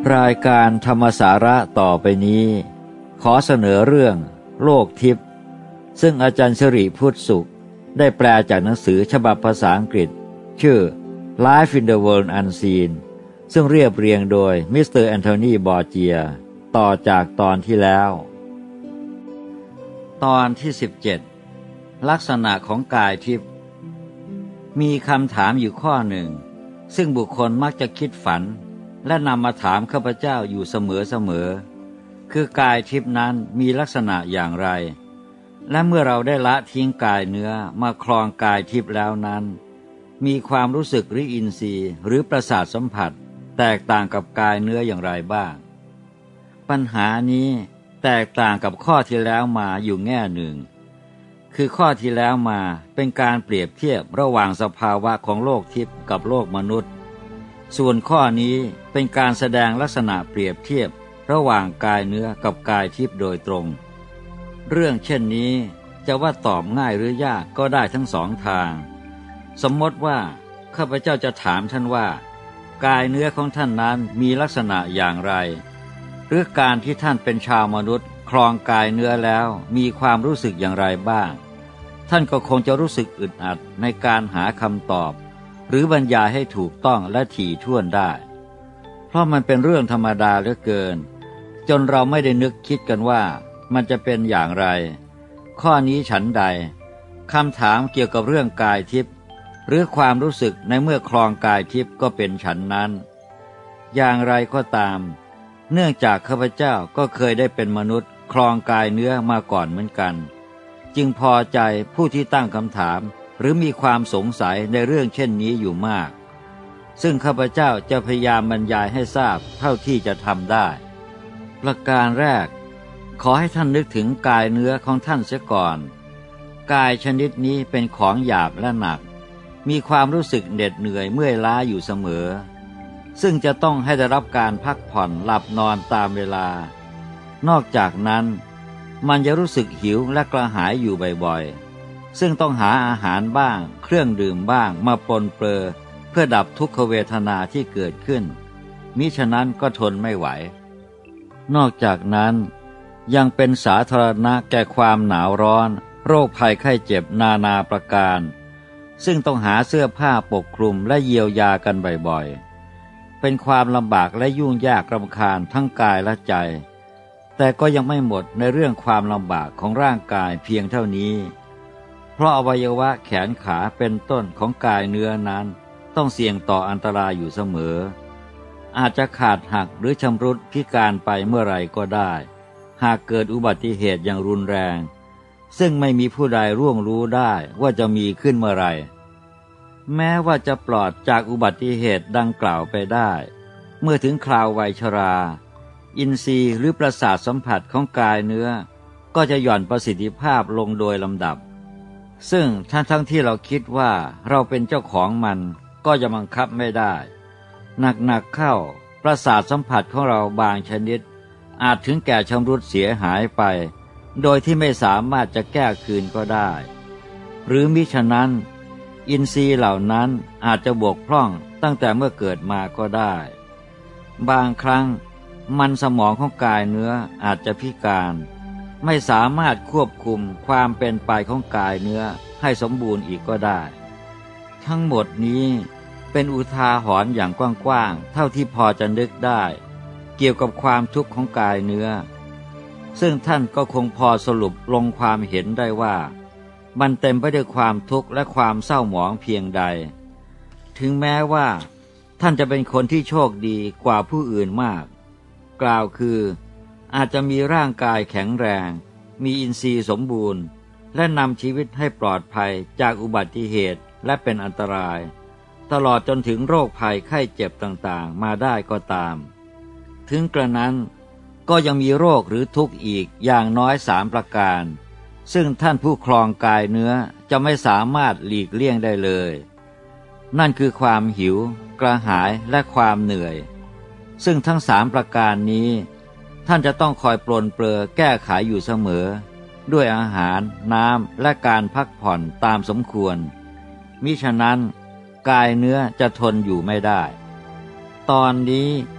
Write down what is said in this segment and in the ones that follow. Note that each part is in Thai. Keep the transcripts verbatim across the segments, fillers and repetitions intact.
รายการธรรมสาระต่อไปนี้ขอเสนอเรื่องโลกทิพย์ซึ่งอาจารย์สิริพุทธสุขได้แปลจากหนังสือฉบับภาษาอังกฤษชื่อ Life in the World Unseen ซึ่งเรียบเรียงโดยมิสเตอร์แอนโทนีบอร์เจียต่อจากตอนที่แล้วตอนที่สิบเจ็ดลักษณะของกายทิพย์มีคำถามอยู่ข้อหนึ่งซึ่งบุคคลมักจะคิดฝันและนำมาถามข้าพเจ้าอยู่เสมอๆคือกายทิพย์นั้นมีลักษณะอย่างไรและเมื่อเราได้ละทิ้งกายเนื้อมาครองกายทิพย์แล้วนั้นมีความรู้สึกหรืออินทรีย์หรือประสาทสัมผัสแตกต่างกับกายเนื้ออย่างไรบ้างปัญหานี้แตกต่างกับข้อที่แล้วมาอยู่แง่หนึ่งคือข้อที่แล้วมาเป็นการเปรียบเทียบระหว่างสภาวะของโลกทิพย์กับโลกมนุษย์ส่วนข้อนี้เป็นการแสดงลักษณะเปรียบเทียบระหว่างกายเนื้อกับกายทิพย์โดยตรงเรื่องเช่นนี้จะว่าตอบง่ายหรือยากก็ได้ทั้งสองทางสมมติว่าข้าพเจ้าจะถามท่านว่ากายเนื้อของท่านนั้นมีลักษณะอย่างไรหรือการที่ท่านเป็นชาวมนุษย์ครองกายเนื้อแล้วมีความรู้สึกอย่างไรบ้างท่านก็คงจะรู้สึกอึดอัดในการหาคำตอบหรือบรรยายให้ถูกต้องและถี่ถ้วนได้เพราะมันเป็นเรื่องธรรมดาเหลือเกินจนเราไม่ได้นึกคิดกันว่ามันจะเป็นอย่างไรข้อนี้ฉันใดคำถามเกี่ยวกับเรื่องกายทิพย์หรือความรู้สึกในเมื่อครองกายทิพย์ก็เป็นฉันนั้นอย่างไรก็ตามเนื่องจากข้าพเจ้าก็เคยได้เป็นมนุษย์ครองกายเนื้อมาก่อนเหมือนกันจึงพอใจผู้ที่ตั้งคำถามหรือมีความสงสัยในเรื่องเช่นนี้อยู่มากซึ่งข้าพเจ้าจะพยายามบรรยายให้ทราบเท่าที่จะทำได้ประการแรกขอให้ท่านนึกถึงกายเนื้อของท่านเสียก่อนกายชนิดนี้เป็นของหยาบและหนักมีความรู้สึกเหน็ดเหนื่อยเมื่อยล้าอยู่เสมอซึ่งจะต้องให้ได้รับการพักผ่อนหลับนอนตามเวลานอกจากนั้นมันจะรู้สึกหิวและกระหายอยู่บ่อยๆซึ่งต้องหาอาหารบ้างเครื่องดื่มบ้างมาปนเปื้อเพื่อดับทุกขเวทนาที่เกิดขึ้นมิฉะนั้นก็ทนไม่ไหวนอกจากนั้นยังเป็นสาธารณะแก่ความหนาวร้อนโรคภัยไข้เจ็บนานาประการซึ่งต้องหาเสื้อผ้าปกคลุมและเยียวยากันบ่อยๆเป็นความลำบากและยุ่งยากรำคาญทั้งกายและใจแต่ก็ยังไม่หมดในเรื่องความลำบากของร่างกายเพียงเท่านี้เพราะอวัยวะแขนขาเป็นต้นของกายเนื้อนั้นต้องเสี่ยงต่ออันตรายอยู่เสมออาจจะขาดหักหรือชำรุดพิการไปเมื่อไรก็ได้หากเกิดอุบัติเหตุอย่างรุนแรงซึ่งไม่มีผู้ใดร่วงรู้ได้ว่าจะมีขึ้นเมื่อไรแม้ว่าจะปลอดจากอุบัติเหตุดังกล่าวไปได้เมื่อถึงคราววัยชราอินทรีย์หรือประสาทสัมผัสของกายเนื้อก็จะหย่อนประสิทธิภาพลงโดยลำดับซึ่งทั้งทั้งที่เราคิดว่าเราเป็นเจ้าของมันก็จะบังคับไม่ได้หนักๆเข้าประสาทสัมผัสของเราบางชนิดอาจถึงแก่ชำรุดเสียหายไปโดยที่ไม่สามารถจะแก้คืนก็ได้หรือมิฉะนั้นอินทรีย์เหล่านั้นอาจจะบกพร่องตั้งแต่เมื่อเกิดมาก็ได้บางครั้งมันสมองของกายเนื้ออาจจะพิการไม่สามารถควบคุมความเป็นไปของกายเนื้อให้สมบูรณ์อีกก็ได้ทั้งหมดนี้เป็นอุทาหรณ์อย่างกว้างๆเท่าที่พอจะนึกได้เกี่ยวกับความทุกข์ของกายเนื้อซึ่งท่านก็คงพอสรุปลงความเห็นได้ว่ามันเต็มไปด้วยความทุกข์และความเศร้าหมองเพียงใดถึงแม้ว่าท่านจะเป็นคนที่โชคดีกว่าผู้อื่นมากกล่าวคืออาจจะมีร่างกายแข็งแรงมีอินทรีย์สมบูรณ์และนำชีวิตให้ปลอดภัยจากอุบัติเหตุและเป็นอันตรายตลอดจนถึงโรคภัยไข้เจ็บต่างๆมาได้ก็ตามถึงกระนั้นก็ยังมีโรคหรือทุกข์อีกอย่างน้อยสามประการซึ่งท่านผู้ครองกายเนื้อจะไม่สามารถหลีกเลี่ยงได้เลยนั่นคือความหิวกระหายและความเหนื่อยซึ่งทั้งสามประการนี้ท่านจะต้องคอยปรนเปรอแก้ไขอยู่เสมอด้วยอาหารน้ำและการพักผ่อนตามสมควรมิฉะนั้นกายเนื้อจะทนอยู่ไม่ได้ตอนนี้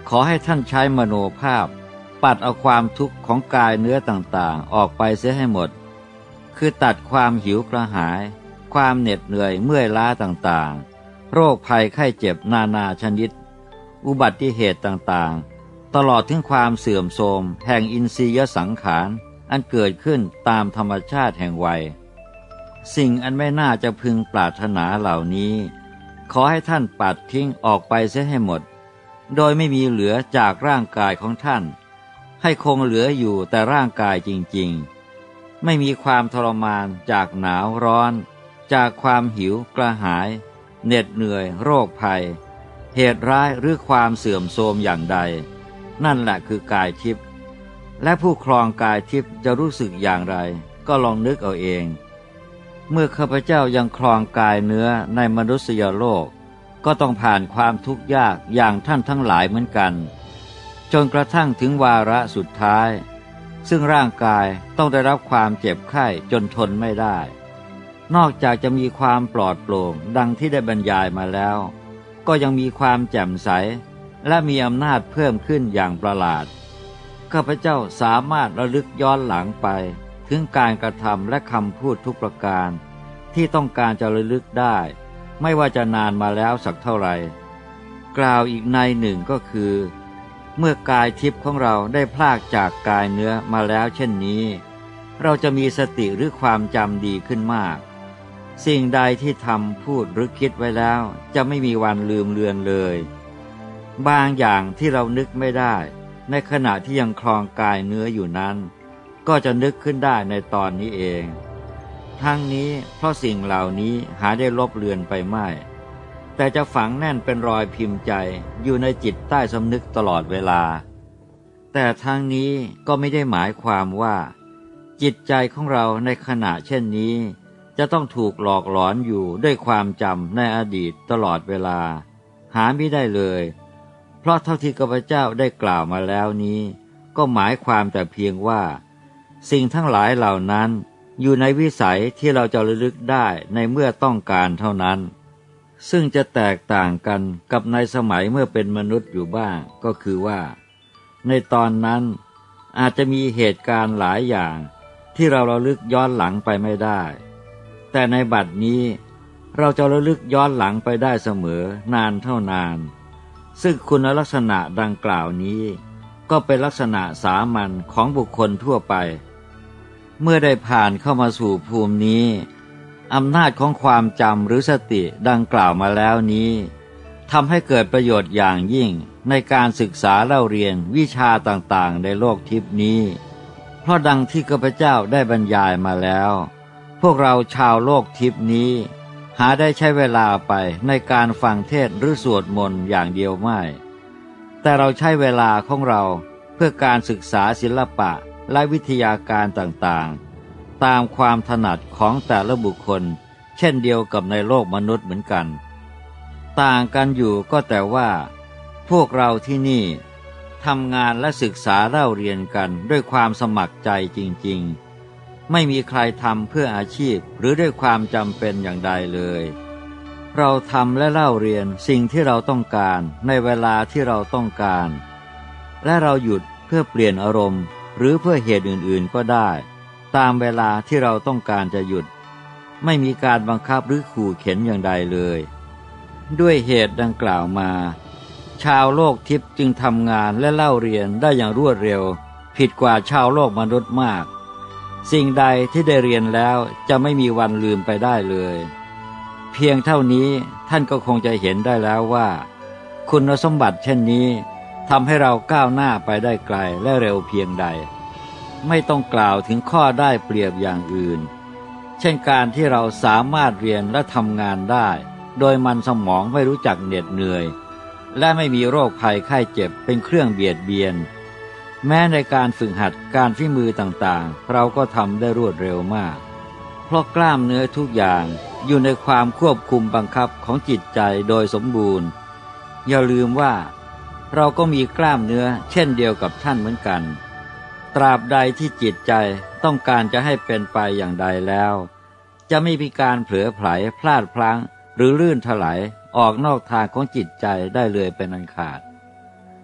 ขอให้ท่านใช้มโนภาพปัดเอาความทุกข์ของกายเนื้อต่างๆออกไปเสียให้หมดคือตัดความหิวกระหายความเหน็ดเหนื่อยเมื่อยล้าต่างๆโรคภัยไข้เจ็บนานาชนิดอุบัติเหตุต่างๆตลอดถึงความเสื่อมโทรมแห่งอินทรียสังขารอันเกิดขึ้นตามธรรมชาติแห่งวัยสิ่งอันไม่น่าจะพึงปรารถนาเหล่านี้ขอให้ท่านปัดทิ้งออกไปเสียให้หมดโดยไม่มีเหลือจากร่างกายของท่านให้คงเหลืออยู่แต่ร่างกายจริงๆไม่มีความทรมานจากหนาวร้อนจากความหิวกระหายเหน็ดเหนื่อยโรคภัยเหตุร้ายหรือความเสื่อมโทรมอย่างใดนั่นแหละคือกายทิพย์และผู้ครองกายทิพย์จะรู้สึกอย่างไรก็ลองนึกเอาเองเมื่อข้าพเจ้ายังครองกายเนื้อในมนุษยโลกก็ต้องผ่านความทุกข์ยากอย่างท่านทั้งหลายเหมือนกันจนกระทั่งถึงวาระสุดท้ายซึ่งร่างกายต้องได้รับความเจ็บไข้จนทนไม่ได้นอกจากจะมีความปลอดโปร่งดังที่ได้บรรยายมาแล้วก็ยังมีความแจ่มใสและมีอำนาจเพิ่มขึ้นอย่างประหลาดข้าพเจ้าสามารถระลึกย้อนหลังไปถึงการกระทำและคำพูดทุกประการที่ต้องการจะระลึกได้ไม่ว่าจะนานมาแล้วสักเท่าไหร่กล่าวอีกในหนึ่งก็คือเมื่อกายทิพย์ของเราได้พลากจากกายเนื้อมาแล้วเช่นนี้เราจะมีสติหรือความจำดีขึ้นมากสิ่งใดที่ทำพูดหรือคิดไว้แล้วจะไม่มีวันลืมเลือนเลยบางอย่างที่เรานึกไม่ได้ในขณะที่ยังครองกายเนื้ออยู่นั้นก็จะนึกขึ้นได้ในตอนนี้เองทั้งนี้เพราะสิ่งเหล่านี้หาได้ลบเลือนไปไม่แต่จะฝังแน่นเป็นรอยพิมพ์ใจอยู่ในจิตใต้สำนึกตลอดเวลาแต่ทั้งนี้ก็ไม่ได้หมายความว่าจิตใจของเราในขณะเช่นนี้จะต้องถูกหลอกหลอนอยู่ด้วยความจำในอดีตตลอดเวลาหาไม่ได้เลยเพราะเท่าที่ข้าพเจ้าได้กล่าวมาแล้วนี้ก็หมายความแต่เพียงว่าสิ่งทั้งหลายเหล่านั้นอยู่ในวิสัยที่เราจะระลึกได้ในเมื่อต้องการเท่านั้นซึ่งจะแตกต่างกันกับในสมัยเมื่อเป็นมนุษย์อยู่บ้างก็คือว่าในตอนนั้นอาจจะมีเหตุการณ์หลายอย่างที่เราระลึกย้อนหลังไปไม่ได้แต่ในบัดนี้เราจะระลึกย้อนหลังไปได้เสมอนานเท่านานซึ่งคุณลักษณะดังกล่าวนี้ก็เป็นลักษณะสามัญของบุคคลทั่วไปเมื่อได้ผ่านเข้ามาสู่ภูมินี้อำนาจของความจำหรือสติดังกล่าวมาแล้วนี้ทำให้เกิดประโยชน์อย่างยิ่งในการศึกษาเล่าเรียนวิชาต่างๆในโลกทิพย์นี้เพราะดังที่ข้าพเจ้าได้บรรยายมาแล้วพวกเราชาวโลกทิพย์นี้หาได้ใช้เวลาไปในการฟังเทศน์หรือสวดมนต์อย่างเดียวไม่แต่เราใช้เวลาของเราเพื่อการศึกษาศิลปะและวิทยาการต่างๆตามความถนัดของแต่ละบุคคลเช่นเดียวกับในโลกมนุษย์เหมือนกันต่างกันอยู่ก็แต่ว่าพวกเราที่นี่ทำงานและศึกษาเล่าเรียนกันด้วยความสมัครใจจริงๆไม่มีใครทำเพื่ออาชีพหรือด้วยความจำเป็นอย่างใดเลยเราทำและเล่าเรียนสิ่งที่เราต้องการในเวลาที่เราต้องการและเราหยุดเพื่อเปลี่ยนอารมณ์หรือเพื่อเหตุอื่นๆก็ได้ตามเวลาที่เราต้องการจะหยุดไม่มีการบังคับหรือขู่เข็นอย่างใดเลยด้วยเหตุดังกล่าวมาชาวโลกทิพย์จึงทำงานและเล่าเรียนได้อย่างรวดเร็วผิดกว่าชาวโลกมนุษย์มากสิ่งใดที่ได้เรียนแล้วจะไม่มีวันลืมไปได้เลยเพียงเท่านี้ท่านก็คงจะเห็นได้แล้วว่าคุณสมบัติเช่นนี้ทำให้เราก้าวหน้าไปได้ไกลและเร็วเพียงใดไม่ต้องกล่าวถึงข้อได้เปรียบอย่างอื่นเช่นการที่เราสามารถเรียนและทำงานได้โดยมันสมองไม่รู้จักเหน็ดเหนื่อยและไม่มีโรคภัยไข้เจ็บเป็นเครื่องเบียดเบียนแม้ในการฝึกหัดการฝีมือต่างๆเราก็ทำได้รวดเร็วมากเพราะกล้ามเนื้อทุกอย่างอยู่ในความควบคุมบังคับของจิตใจโดยสมบูรณ์อย่าลืมว่าเราก็มีกล้ามเนื้อเช่นเดียวกับท่านเหมือนกันตราบใดที่จิตใจต้องการจะให้เป็นไปอย่างใดแล้วจะไม่มีการเผลอไผลพลาดพลั้งหรือลื่นถลายออกนอกทางของจิตใจได้เลยเป็นอันขาด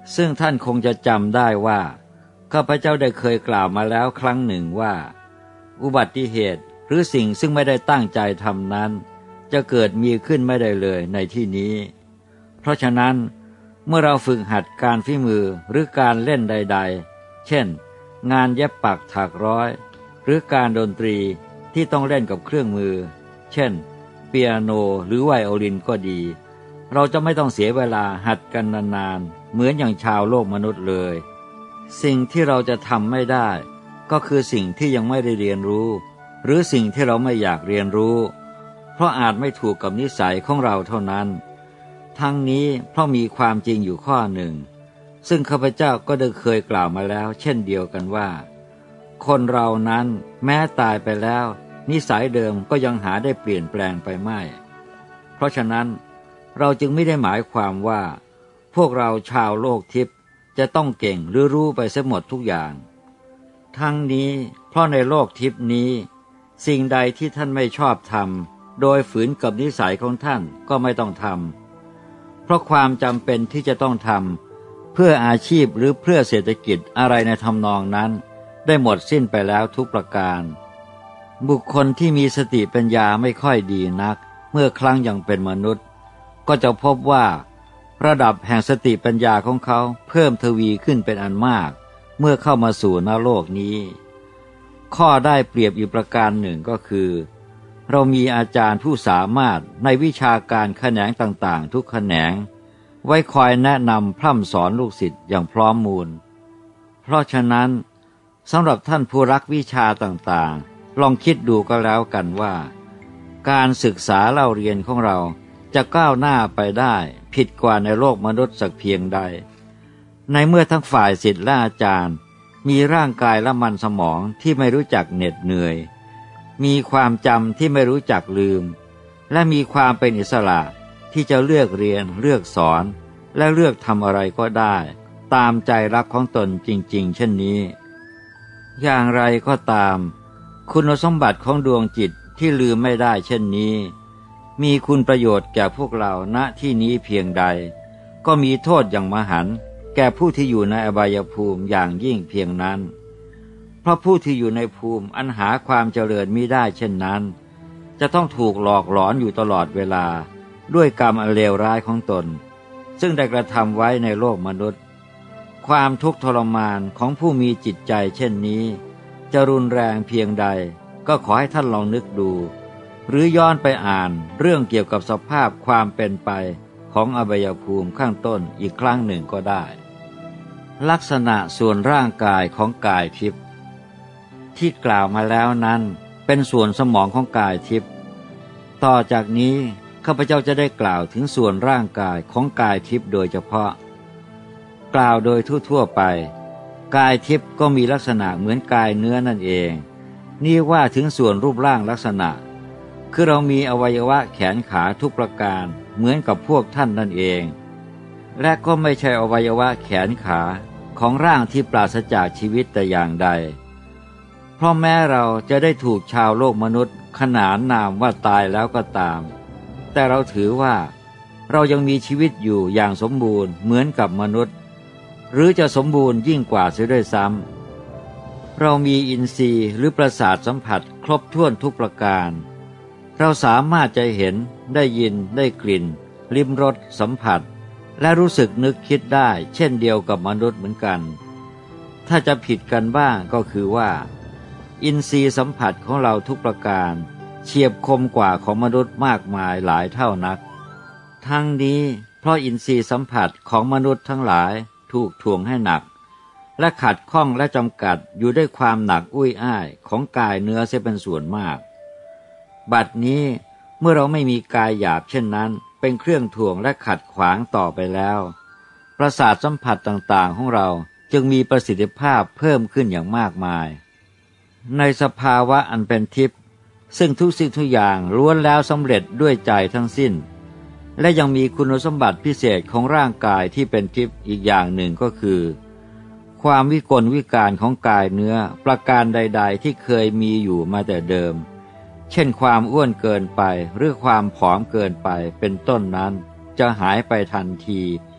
ซึ่งท่านคงจะจำได้ว่าข้าพเจ้าได้เคยกล่าวมาแล้วครั้งหนึ่งว่าอุบัติเหตุหรือสิ่งซึ่งไม่ได้ตั้งใจทำนั้นจะเกิดมีขึ้นไม่ได้เลยในที่นี้เพราะฉะนั้นเมื่อเราฝึกหัดการฝีมือหรือการเล่นใดๆเช่นงานเย็บปักถักร้อยหรือการดนตรีที่ต้องเล่นกับเครื่องมือเช่นเปียโนหรือไวโอลินก็ดีเราจะไม่ต้องเสียเวลาหัดกันนานๆเหมือนอย่างชาวโลกมนุษย์เลยสิ่งที่เราจะทำไม่ได้ก็คือสิ่งที่ยังไม่ได้เรียนรู้หรือสิ่งที่เราไม่อยากเรียนรู้เพราะอาจไม่ถูกกับนิสัยของเราเท่านั้นทั้งนี้เพราะมีความจริงอยู่ข้อหนึ่งซึ่งข้าพเจ้าก็ได้เคยกล่าวมาแล้วเช่นเดียวกันว่าคนเรานั้นแม้ตายไปแล้วนิสัยเดิมก็ยังหาได้เปลี่ยนแปลงไปไม่เพราะฉะนั้นเราจึงไม่ได้หมายความว่าพวกเราชาวโลกทิพย์จะต้องเก่งหรือรู้ไปเสียหมดทุกอย่างทั้งนี้เพราะในโลกทิพย์นี้สิ่งใดที่ท่านไม่ชอบทำโดยฝืนกับนิสัยของท่านก็ไม่ต้องทำเพราะความจำเป็นที่จะต้องทำเพื่ออาชีพหรือเพื่อเศรษฐกิจอะไรในทำนองนั้นได้หมดสิ้นไปแล้วทุกประการบุคคลที่มีสติปัญญาไม่ค่อยดีนักเมื่อครั้งยังเป็นมนุษย์ก็จะพบว่าระดับแห่งสติปัญญาของเขาเพิ่มทวีขึ้นเป็นอันมากเมื่อเข้ามาสู่นโลกนี้ข้อได้เปรียบอีกประการหนึ่งก็คือเรามีอาจารย์ผู้สามารถในวิชาการแขนงต่างๆทุกแขนงไว้คอยแนะนำพร่ำสอนลูกศิษย์อย่างพร้อมมูลเพราะฉะนั้นสำหรับท่านผู้รักวิชาต่างๆลองคิดดูก็แล้วกันว่าการศึกษาเล่าเรียนของเราจะก้าวหน้าไปได้ผิดกว่าในโลกมนุษย์สักเพียงใดในเมื่อทั้งฝ่ายศิษย์และอาจารย์มีร่างกายและมันสมองที่ไม่รู้จักเหน็ดเหนื่อยมีความจำที่ไม่รู้จักลืมและมีความเป็นอิสระที่จะเลือกเรียนเลือกสอนและเลือกทำอะไรก็ได้ตามใจรักของตนจริงๆเช่นนี้อย่างไรก็ตามคุณสมบัติของดวงจิตที่ลืมไม่ได้เช่นนี้มีคุณประโยชน์แก่พวกเราณที่นี้เพียงใดก็มีโทษอย่างมหันต์แก่ผู้ที่อยู่ในอบายภูมิอย่างยิ่งเพียงนั้นเพราะผู้ที่อยู่ในภูมิอันหาความเจริญมิได้เช่นนั้นจะต้องถูกหลอกหลอนอยู่ตลอดเวลาด้วยกรรมอันเลวร้ายของตนซึ่งได้กระทำไว้ในโลกมนุษย์ความทุกข์ทรมานของผู้มีจิตใจเช่นนี้จะรุนแรงเพียงใดก็ขอให้ท่านลองนึกดูหรือย้อนไปอ่านเรื่องเกี่ยวกับสภาพความเป็นไปของอบายภูมิข้างต้นอีกครั้งหนึ่งก็ได้ลักษณะส่วนร่างกายของกายทิพย์ที่กล่าวมาแล้วนั้นเป็นส่วนสมองของกายทิพย์ต่อจากนี้ข้าพเจ้าจะได้กล่าวถึงส่วนร่างกายของกายทิพย์โดยเฉพาะกล่าวโดยทั่วๆไปกายทิพย์ก็มีลักษณะเหมือนกายเนื้อนั่นเองนี่ว่าถึงส่วนรูปร่างลักษณะคือเรามีอวัยวะแขนขาทุกประการเหมือนกับพวกท่านนั่นเองและก็ไม่ใช่อวัยวะแขนขาของร่างที่ปราศจากชีวิตแต่อย่างใดเพราะแม้เราจะได้ถูกชาวโลกมนุษย์ขนานนามว่าตายแล้วก็ตามแต่เราถือว่าเรายังมีชีวิตอยู่อย่างสมบูรณ์เหมือนกับมนุษย์หรือจะสมบูรณ์ยิ่งกว่าเสียด้วยซ้ำเรามีอินทรีย์หรือประสาทสัมผัสครบถ้วนทุกประการเราสามารถจะเห็นได้ยินได้กลิ่นลิ้มรสสัมผัสและรู้สึกนึกคิดได้เช่นเดียวกับมนุษย์เหมือนกันถ้าจะผิดกันบ้างก็คือว่าอินทรีย์สัมผัสของเราทุกประการเฉียบคมกว่าของมนุษย์มากมายหลายเท่านักทั้งนี้เพราะอินทรีย์สัมผัสของมนุษย์ทั้งหลายถูกถ่วงให้หนักและขัดข้องและจำกัดอยู่ด้วยความหนักอุ้ยอ้ายของกายเนื้อเสียเป็นส่วนมากบัดนี้เมื่อเราไม่มีกายหยาบเช่นนั้นเป็นเครื่องถ่วงและขัดขวางต่อไปแล้วประสาทสัมผัสต่างๆของเราจึงมีประสิทธิภาพเพิ่มขึ้นอย่างมากมายในสภาวะอันเป็นทิพย์ซึ่งทุกสิ่งทุกอย่างล้วนแล้วสำเร็จด้วยใจทั้งสิ้นและยังมีคุณสมบัติพิเศษของร่างกายที่เป็นทิพย์อีกอย่างหนึ่งก็คือความวิกลวิการของกายเนื้อประการใดๆที่เคยมีอยู่มาแต่เดิมเช่นความอ้วนเกินไปหรือความผอมเกินไปเป็นต้นนั้นจะหายไปทันที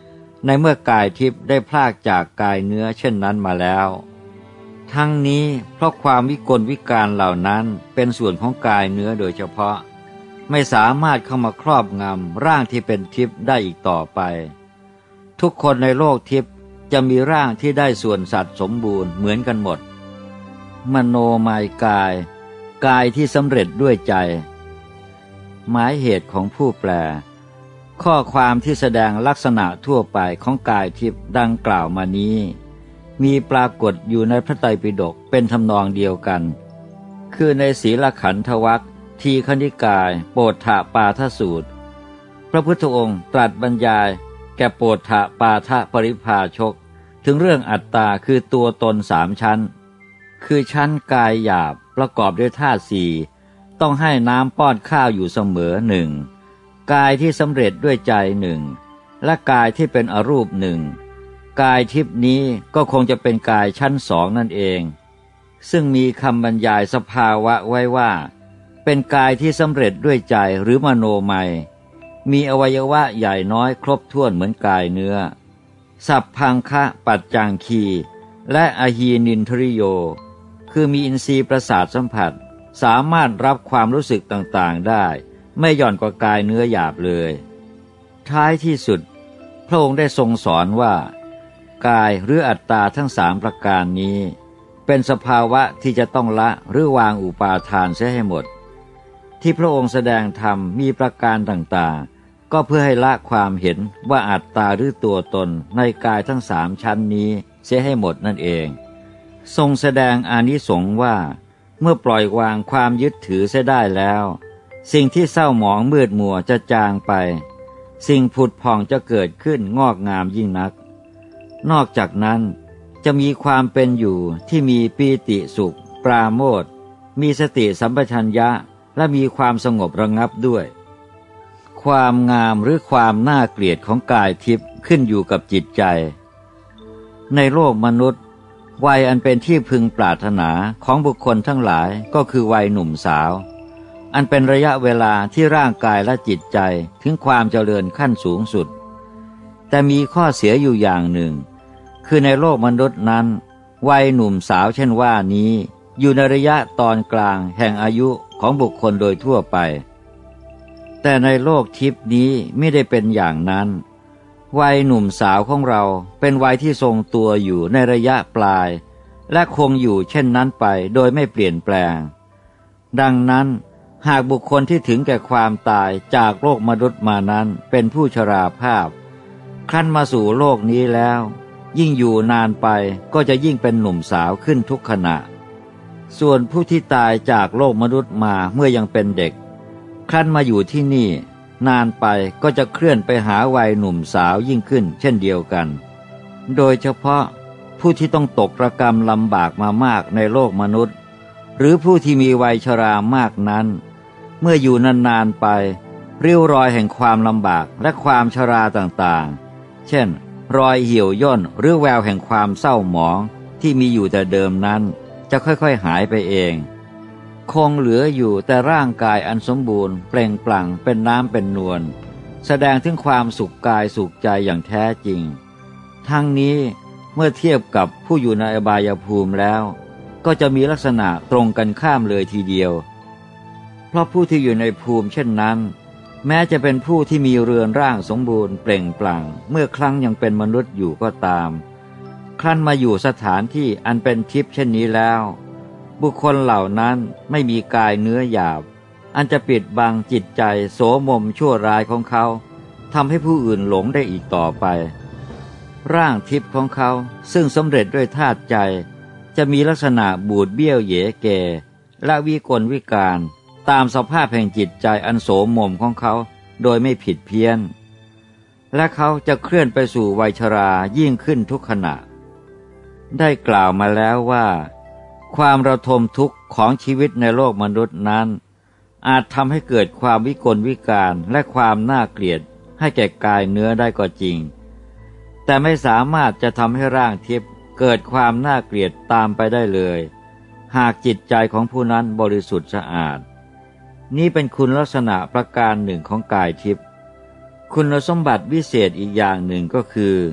ในเมื่อกายทิพย์ได้พรากจากกายเนื้อเช่นนั้นมาแล้วทั้งนี้เพราะความวิกลวิการเหล่านั้นเป็นส่วนของกายเนื้อโดยเฉพาะไม่สามารถเข้ามาครอบงำร่างที่เป็นทิพย์ได้อีกต่อไปทุกคนในโลกทิพย์จะมีร่างที่ได้ส่วนสัตว์สมบูรณ์เหมือนกันหมดมโนมายกายกายที่สำเร็จด้วยใจหมายเหตุของผู้แปลข้อความที่แสดงลักษณะทั่วไปของกายทิพย์ดังกล่าวมานี้มีปรากฏอยู่ในพระไตรปิฎกเป็นทำนองเดียวกันคือในศีลขันธวรรคทีฆนิกายโปฏฐปาทสูตรพระพุทธองค์ตรัสบรรยายแก่โปฏฐปาทปริภาชกถึงเรื่องอัตตาคือตัวตนสามชั้นคือชั้นกายหยาบประกอบด้วยธาตุสี่ต้องให้น้ำป้อนข้าวอยู่เสมอหนึ่งกายที่สำเร็จด้วยใจหนึ่งและกายที่เป็นอรูปหนึ่งกายทิพย์นี้ก็คงจะเป็นกายชั้นสองนั่นเองซึ่งมีคำบรรยายสภาวะไว้ว่าเป็นกายที่สำเร็จด้วยใจหรือมโนมัยมีอวัยวะใหญ่น้อยครบถ้วนเหมือนกายเนื้อสัพพังคะปัจจังคีและอหีนินทริโยคือมีอินทรีย์ประสาทสัมผัสสามารถรับความรู้สึกต่างๆได้ไม่หย่อนกว่ากายเนื้อหยาบเลยท้ายที่สุดพระองค์ได้ทรงสอนว่ากายหรืออัตตาทั้งสามประการนี้เป็นสภาวะที่จะต้องละหรือวางอุปาทานเสียให้หมดที่พระองค์แสดงธรรมมีประการต่างๆก็เพื่อให้ละความเห็นว่าอัตตาหรือตัวตนในกายทั้งสามชั้นนี้เสียให้หมดนั่นเองทรงแสดงอานิสงส์ว่าเมื่อปล่อยวางความยึดถือเสียได้แล้วสิ่งที่เศร้าหมองมืดมัวจะจางไปสิ่งผุดผ่องจะเกิดขึ้นงอกงามยิ่งนักนอกจากนั้นจะมีความเป็นอยู่ที่มีปีติสุขปราโมทย์มีสติสัมปชัญญะและมีความสงบระงับด้วยความงามหรือความน่าเกลียดของกายทิพย์ขึ้นอยู่กับจิตใจในโลกมนุษย์วัยอันเป็นที่พึงปรารถนาของบุคคลทั้งหลายก็คือวัยหนุ่มสาวอันเป็นระยะเวลาที่ร่างกายและจิตใจถึงความเจริญขั้นสูงสุดแต่มีข้อเสียอยู่อย่างหนึ่งคือในโลกมนุษย์นั้นวัยหนุ่มสาวเช่นว่านี้อยู่ในระยะตอนกลางแห่งอายุของบุคคลโดยทั่วไปแต่ในโลกทิพย์นี้ไม่ได้เป็นอย่างนั้นวัยหนุ่มสาวของเราเป็นวัยที่ทรงตัวอยู่ในระยะปลายและคงอยู่เช่นนั้นไปโดยไม่เปลี่ยนแปลงดังนั้นหากบุคคลที่ถึงแก่ความตายจากโลกมนุษย์มานั้นเป็นผู้ชราภาพครั้นมาสู่โลกนี้แล้วยิ่งอยู่นานไปก็จะยิ่งเป็นหนุ่มสาวขึ้นทุกขณะส่วนผู้ที่ตายจากโลกมนุษย์มาเมื่อยังเป็นเด็กครั้นมาอยู่ที่นี่นานไปก็จะเคลื่อนไปหาวัยหนุ่มสาวยิ่งขึ้นเช่นเดียวกันโดยเฉพาะผู้ที่ต้องตกระกรรมลำบากมามากในโลกมนุษย์หรือผู้ที่มีวัยชรามากนั้นเมื่ออยู่นานๆไปริ้วรอยแห่งความลำบากและความชราต่างๆเช่นรอยเหี่ยวย่นหรือแววแห่งความเศร้าหมองที่มีอยู่แต่เดิมนั้นจะค่อยๆหายไปเองคงเหลืออยู่แต่ร่างกายอันสมบูรณ์เปล่งปลั่งเป็นน้ำเป็นนวลแสดงถึงความสุขกายสุขใจอย่างแท้จริงทั้งนี้เมื่อเทียบกับผู้อยู่ในอบายภูมิแล้วก็จะมีลักษณะตรงกันข้ามเลยทีเดียวเพราะผู้ที่อยู่ในภูมิเช่นนั้นแม้จะเป็นผู้ที่มีเรือนร่างสมบูรณ์เปล่งปลั่งเมื่อครั้งยังเป็นมนุษย์อยู่ก็ตามครั้นมาอยู่สถานที่อันเป็นทิพย์เช่นนี้แล้วบุคคลเหล่านั้นไม่มีกายเนื้อหยาบอันจะปิดบังจิตใจโสมมชั่วร้ายของเขาทำให้ผู้อื่นหลงได้อีกต่อไปร่างทิพย์ของเขาซึ่งสำเร็จด้วยธาตุใจจะมีลักษณะบูดเบี้ยวเหยแก่และวิกลวิการตามสภาพแห่งจิตใจอันโสมมของเขาโดยไม่ผิดเพี้ยนและเขาจะเคลื่อนไปสู่วัยชรายิ่งขึ้นทุกขณะได้กล่าวมาแล้วว่าความระทมทุกข์ของชีวิตในโลกมนุษย์นั้นอาจทำให้เกิดความวิกลวิการและความน่าเกลียดให้แก่กายเนื้อได้ก็จริงแต่ไม่สามารถจะทำให้ร่างทิพย์เกิดความน่าเกลียดตามไปได้เลยหากจิตใจของผู้นั้นบริสุทธิ์สะอาดนี่เป็นคุณลักษณะประการหนึ่งของกายทิพย์คุณสมบัติวิเศษอีกอย่างหนึ่งก็คือ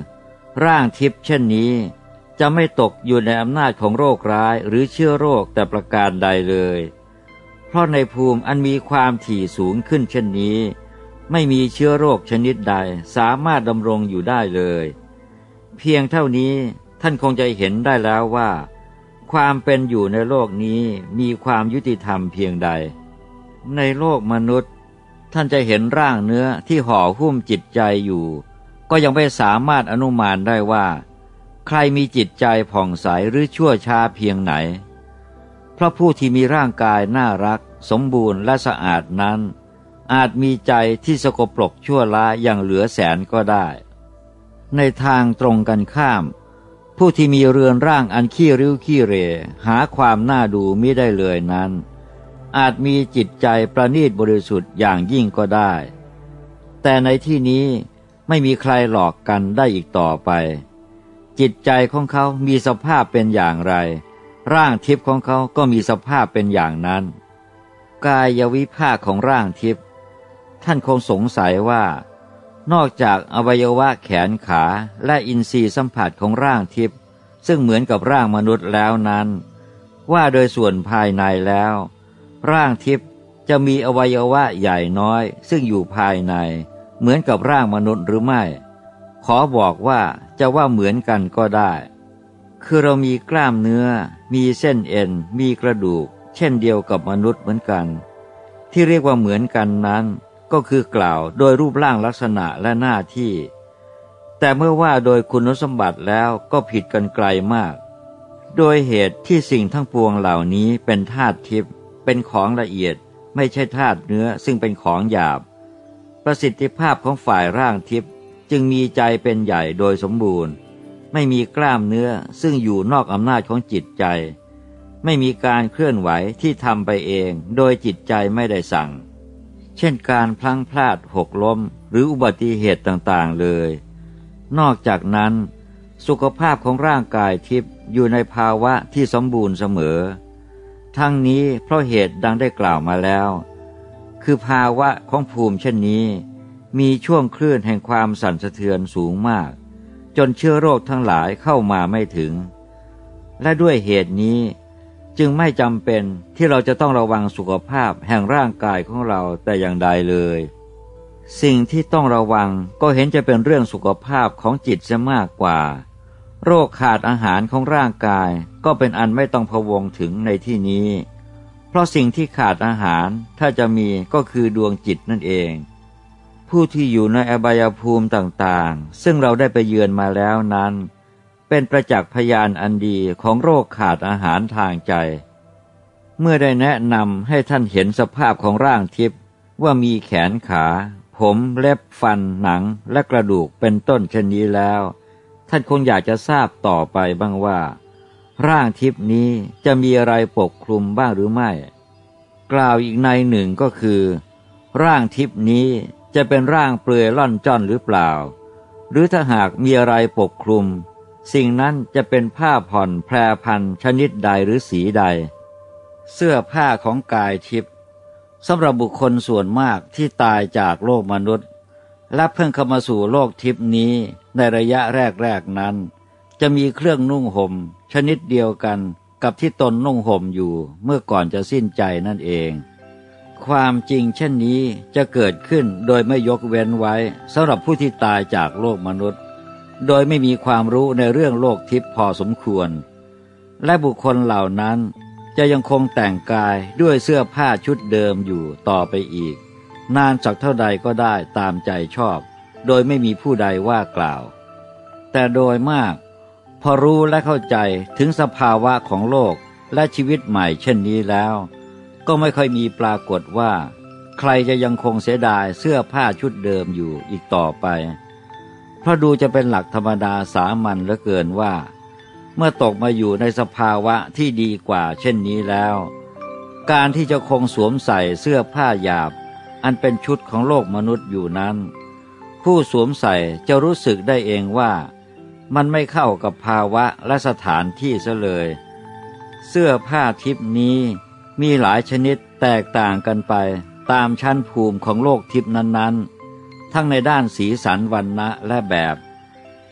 ร่างทิพย์เช่นนี้จะไม่ตกอยู่ในอำนาจของโรคร้ายหรือเชื้อโรคแต่ประการใดเลยเพราะในภูมิอันมีความถี่สูงขึ้นเช่นนี้ไม่มีเชื้อโรคชนิดใดสามารถดำรงอยู่ได้เลยเพียงเท่านี้ท่านคงจะเห็นได้แล้วว่าความเป็นอยู่ในโลกนี้มีความยุติธรรมเพียงใดในโลกมนุษย์ท่านจะเห็นร่างเนื้อที่ห่อหุ้มจิตใจอยู่ก็ยังไม่สามารถอนุมานได้ว่าใครมีจิตใจผ่องใสหรือชั่วช้าเพียงไหนเพราะผู้ที่มีร่างกายน่ารักสมบูรณ์และสะอาดนั้นอาจมีใจที่สกปรกชั่วร้ายอย่างเหลือแสนก็ได้ในทางตรงกันข้ามผู้ที่มีเรือนร่างอันขี้ริ้วขี้เหร่หาความน่าดูมิได้เลยนั้นอาจมีจิตใจประณีตบริสุทธิ์อย่างยิ่งก็ได้แต่ในที่นี้ไม่มีใครหลอกกันได้อีกต่อไปจิตใจของเขามีสภาพเป็นอย่างไรร่างทิพย์ของเขาก็มีสภาพเป็นอย่างนั้นกายวิภาคของร่างทิพย์ท่านคงสงสัยว่านอกจากอวัยวะแขนขาและอินทรีย์สัมผัสของร่างทิพย์ซึ่งเหมือนกับร่างมนุษย์แล้วนั้นว่าโดยส่วนภายในแล้วร่างทิพย์จะมีอวัยวะใหญ่น้อยซึ่งอยู่ภายในเหมือนกับร่างมนุษย์หรือไม่ขอบอกว่าจะว่าเหมือนกันก็ได้คือเรามีกล้ามเนื้อมีเส้นเอ็นมีกระดูกเช่นเดียวกับมนุษย์เหมือนกันที่เรียกว่าเหมือนกันนั้นก็คือกล่าวโดยรูปร่างลักษณะและหน้าที่แต่เมื่อว่าโดยคุณสมบัติแล้วก็ผิดกันไกลมากโดยเหตุที่สิ่งทั้งปวงเหล่านี้เป็นธาตุทิพย์เป็นของละเอียดไม่ใช่ธาตุเนื้อซึ่งเป็นของหยาบประสิทธิภาพของฝ่ายร่างทิพย์จึงมีใจเป็นใหญ่โดยสมบูรณ์ไม่มีกล้ามเนื้อซึ่งอยู่นอกอำนาจของจิตใจไม่มีการเคลื่อนไหวที่ทำไปเองโดยจิตใจไม่ได้สั่งเช่นการพลั้งพลาดหกล้มหรืออุบัติเหตุต่างๆเลยนอกจากนั้นสุขภาพของร่างกายทิพย์อยู่ในภาวะที่สมบูรณ์เสมอทั้งนี้เพราะเหตุดังได้กล่าวมาแล้วคือภาวะของภูมิเช่นนี้มีช่วงคลื่นแห่งความสั่นสะเทือนสูงมากจนเชื้อโรคทั้งหลายเข้ามาไม่ถึงและด้วยเหตุนี้จึงไม่จำเป็นที่เราจะต้องระวังสุขภาพแห่งร่างกายของเราแต่อย่างใดเลยสิ่งที่ต้องระวังก็เห็นจะเป็นเรื่องสุขภาพของจิตซะมากกว่าโรคขาดอาหารของร่างกายก็เป็นอันไม่ต้องพะวงถึงในที่นี้เพราะสิ่งที่ขาดอาหารถ้าจะมีก็คือดวงจิตนั่นเองผู้ที่อยู่ในอบายภูมิต่างๆซึ่งเราได้ไปเยือนมาแล้วนั้นเป็นประจักษ์พยานอันดีของโรคขาดอาหารทางใจเมื่อได้แนะนำให้ท่านเห็นสภาพของร่างทิพย์ว่ามีแขนขาผมเล็บฟันหนังและกระดูกเป็นต้นเช่นนี้แล้วท่านคงอยากจะทราบต่อไปบ้างว่าร่างทิพย์นี้จะมีอะไรปกคลุมบ้างหรือไม่กล่าวอีกในหนึ่งก็คือร่างทิพย์นี้จะเป็นร่างเปลือยล่อนจ้อนหรือเปล่าหรือถ้าหากมีอะไรปกคลุมสิ่งนั้นจะเป็นผ้าผ่อนแพรพันชนิดใดหรือสีใดเสื้อผ้าของกายทิพย์สำหรับบุคคลส่วนมากที่ตายจากโลกมนุษย์และเพิ่งเข้ามาสู่โลกทิพย์นี้ในระยะแรกๆนั้นจะมีเครื่องนุ่งห่มชนิดเดียวกันกับที่ตนนุ่งห่มอยู่เมื่อก่อนจะสิ้นใจนั่นเองความจริงเช่นนี้จะเกิดขึ้นโดยไม่ยกเว้นไว้สำหรับผู้ที่ตายจากโลกมนุษย์โดยไม่มีความรู้ในเรื่องโลกทิพย์พอสมควรและบุคคลเหล่านั้นจะยังคงแต่งกายด้วยเสื้อผ้าชุดเดิมอยู่ต่อไปอีกนานสักเท่าใดก็ได้ตามใจชอบโดยไม่มีผู้ใดว่ากล่าวแต่โดยมากพอรู้และเข้าใจถึงสภาวะของโลกและชีวิตใหม่เช่นนี้แล้วก็ไม่ค่อยมีปรากฏว่าใครจะยังคงเสียดายเสื้อผ้าชุดเดิมอยู่อีกต่อไปเพราะดูจะเป็นหลักธรรมดาสามัญเหลือเกินว่าเมื่อตกมาอยู่ในสภาวะที่ดีกว่าเช่นนี้แล้วการที่จะคงสวมใส่เสื้อผ้าหยาบอันเป็นชุดของโลกมนุษย์อยู่นั้นผู้สวมใส่จะรู้สึกได้เองว่ามันไม่เข้ากับภาวะและสถานที่ซะเลยเสื้อผ้าทิพย์นี้มีหลายชนิดแตกต่างกันไปตามชั้นภูมิของโลกทิพย์นั้นๆทั้งในด้านสีสันวรรณะและแบบ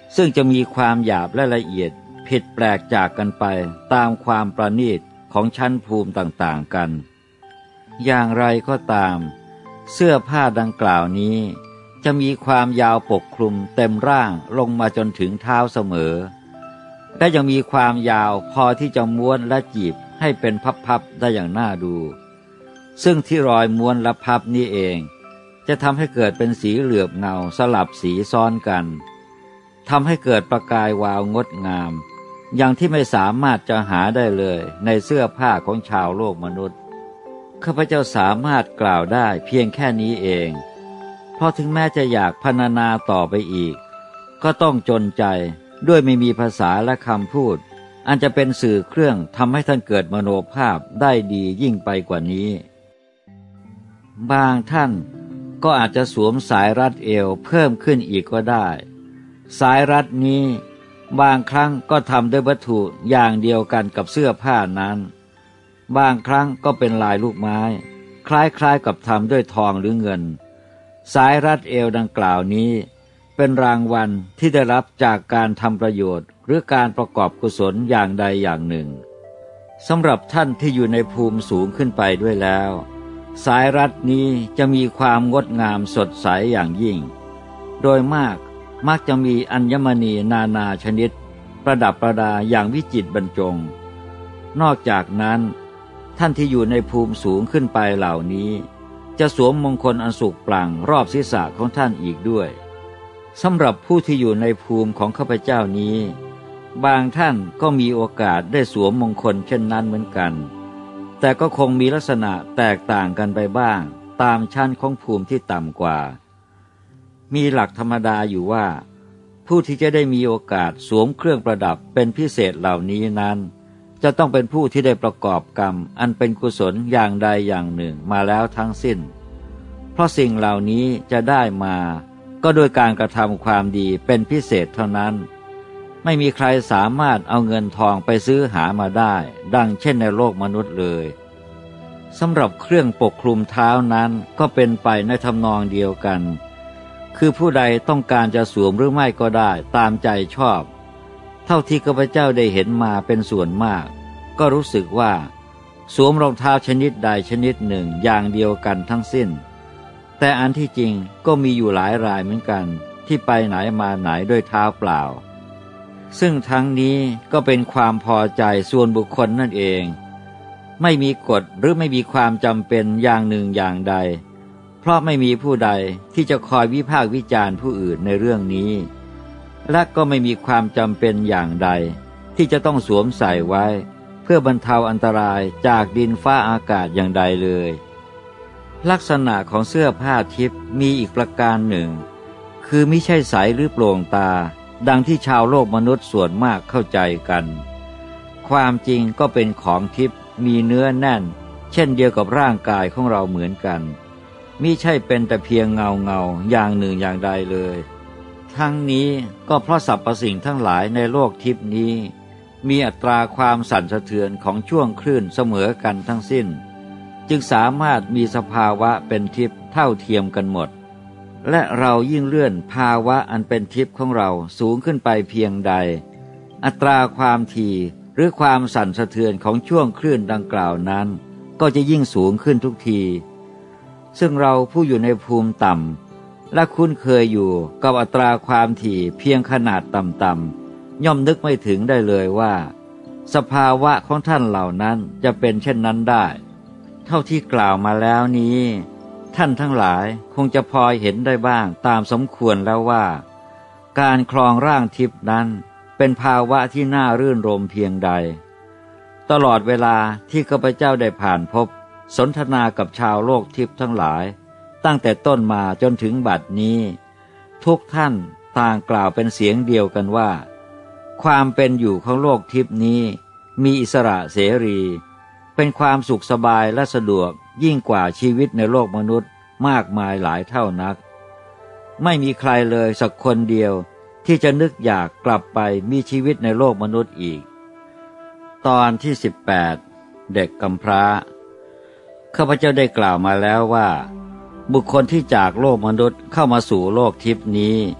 ซึ่งจะมีความหยาบและละเอียดผิดแปลกจากกันไปตามความประณีตของชั้นภูมิต่างๆกันอย่างไรก็ตามเสื้อผ้าดังกล่าวนี้จะมีความยาวปกคลุมเต็มร่างลงมาจนถึงเท้าเสมอและยังมีความยาวพอที่จะม้วนและจีบให้เป็นพับๆได้อย่างน่าดูซึ่งที่รอยม้วนและพับนี้เองจะทำให้เกิดเป็นสีเหลือบเงาสลับสีซ้อนกันทำให้เกิดประกายวาวงดงามอย่างที่ไม่สามารถจะหาได้เลยในเสื้อผ้าของชาวโลกมนุษย์ข้าพเจ้าสามารถกล่าวได้เพียงแค่นี้เองเพราะถึงแม้จะอยากพรรณนาต่อไปอีกก็ต้องจนใจด้วยไม่มีภาษาและคำพูดอันจะเป็นสื่อเครื่องทำให้ท่านเกิดมโนภาพได้ดียิ่งไปกว่านี้บางท่านก็อาจจะสวมสายรัดเอวเพิ่มขึ้นอีกก็ได้สายรัดนี้บางครั้งก็ทำด้วยวัตถุอย่างเดียวกันกับเสื้อผ้านั้นบางครั้งก็เป็นลายลูกไม้คล้ายๆกับทำด้วยทองหรือเงินสายรัดเอวดังกล่าวนี้เป็นรางวัลที่ได้รับจากการทำประโยชน์หรือการประกอบกุศลอย่างใดอย่างหนึ่งสำหรับท่านที่อยู่ในภูมิสูงขึ้นไปด้วยแล้วสายรัดนี้จะมีความงดงามสดใสอย่างยิ่งโดยมากมักจะมีอัญมณีนานาชนิดประดับประดาอย่างวิจิตรบรรจงนอกจากนั้นท่านที่อยู่ในภูมิสูงขึ้นไปเหล่านี้จะสวมมงคลอันสุกปลั่งรอบศีรษะของท่านอีกด้วยสำหรับผู้ที่อยู่ในภูมิของข้าพเจ้านี้บางท่านก็มีโอกาสได้สวมมงคลเช่นนั้นเหมือนกันแต่ก็คงมีลักษณะแตกต่างกันไปบ้างตามชั้นของภูมิที่ต่ำกว่ามีหลักธรรมดาอยู่ว่าผู้ที่จะได้มีโอกาสสวมเครื่องประดับเป็นพิเศษเหล่านี้นั้นจะต้องเป็นผู้ที่ได้ประกอบกรรมอันเป็นกุศลอย่างใดอย่างหนึ่งมาแล้วทั้งสิ้นเพราะสิ่งเหล่านี้จะได้มาก็โดยการกระทำความดีเป็นพิเศษเท่านั้นไม่มีใครสามารถเอาเงินทองไปซื้อหามาได้ดังเช่นในโลกมนุษย์เลยสำหรับเครื่องปกคลุมเท้านั้นก็เป็นไปในทำนองเดียวกันคือผู้ใดต้องการจะสวมหรือไม่ก็ได้ตามใจชอบเท่าที่ข้าพเจ้าได้เห็นมาเป็นส่วนมากก็รู้สึกว่าสวมรองเท้าชนิดใดชนิดหนึ่งอย่างเดียวกันทั้งสิ้นแต่อันที่จริงก็มีอยู่หลายรายเหมือนกันที่ไปไหนมาไหนด้วยเท้าเปล่าซึ่งทั้งนี้ก็เป็นความพอใจส่วนบุคคลนั่นเองไม่มีกฎหรือไม่มีความจำเป็นอย่างหนึ่งอย่างใดเพราะไม่มีผู้ใดที่จะคอยวิพากษ์วิจารณ์ผู้อื่นในเรื่องนี้และก็ไม่มีความจำเป็นอย่างใดที่จะต้องสวมใส่ไว้เพื่อบรรเทาอันตรายจากดินฟ้าอากาศอย่างใดเลยลักษณะของเสื้อผ้าทิพย์มีอีกประการหนึ่งคือมิใช่ใสหรือโปร่งตาดังที่ชาวโลกมนุษย์ส่วนมากเข้าใจกันความจริงก็เป็นของทิพย์มีเนื้อแน่นเช่นเดียวกับร่างกายของเราเหมือนกันมิใช่เป็นแต่เพียงเงาเงาอย่างหนึ่งอย่างใดเลยทั้งนี้ก็เพราะสรรพสิ่งทั้งหลายในโลกทิพย์นี้มีอัตราความสั่นสะเทือนของช่วงคลื่นเสมอกันทั้งสิ้นจึงสามารถมีสภาวะเป็นทิพย์เท่าเทียมกันหมดและเรายิ่งเลื่อนภาวะอันเป็นทิพย์ของเราสูงขึ้นไปเพียงใดอัตราความถี่หรือความสั่นสะเทือนของช่วงคลื่นดังกล่าวนั้นก็จะยิ่งสูงขึ้นทุกทีซึ่งเราผู้อยู่ในภูมิต่ำและคุ้นเคยอยู่กับอัตราความถี่เพียงขนาดต่ำๆย่อมนึกไม่ถึงได้เลยว่าสภาวะของท่านเหล่านั้นจะเป็นเช่นนั้นได้เท่าที่กล่าวมาแล้วนี้ท่านทั้งหลายคงจะพอเห็นได้บ้างตามสมควรแล้วว่าการครองร่างทิพย์นั้นเป็นภาวะที่น่ารื่นรมเพียงใดตลอดเวลาที่ข้าพเจ้าได้ผ่านพบสนทนากับชาวโลกทิพย์ทั้งหลายตั้งแต่ต้นมาจนถึงบัดนี้ทุกท่านต่างกล่าวเป็นเสียงเดียวกันว่าความเป็นอยู่ของโลกทิพย์นี้มีอิสระเสรีเป็นความสุขสบายและสะดวกยิ่งกว่าชีวิตในโลกมนุษย์มากมายหลายเท่านักไม่มีใครเลยสักคนเดียวที่จะนึกอยากกลับไปมีชีวิตในโลกมนุษย์อีกตอนที่สิบแปดเด็กกำพร้าข้าพเจ้าได้กล่าวมาแล้วว่าบุคคลที่จากโลกมนุษย์เข้ามาสู่โลกทิพย์นี้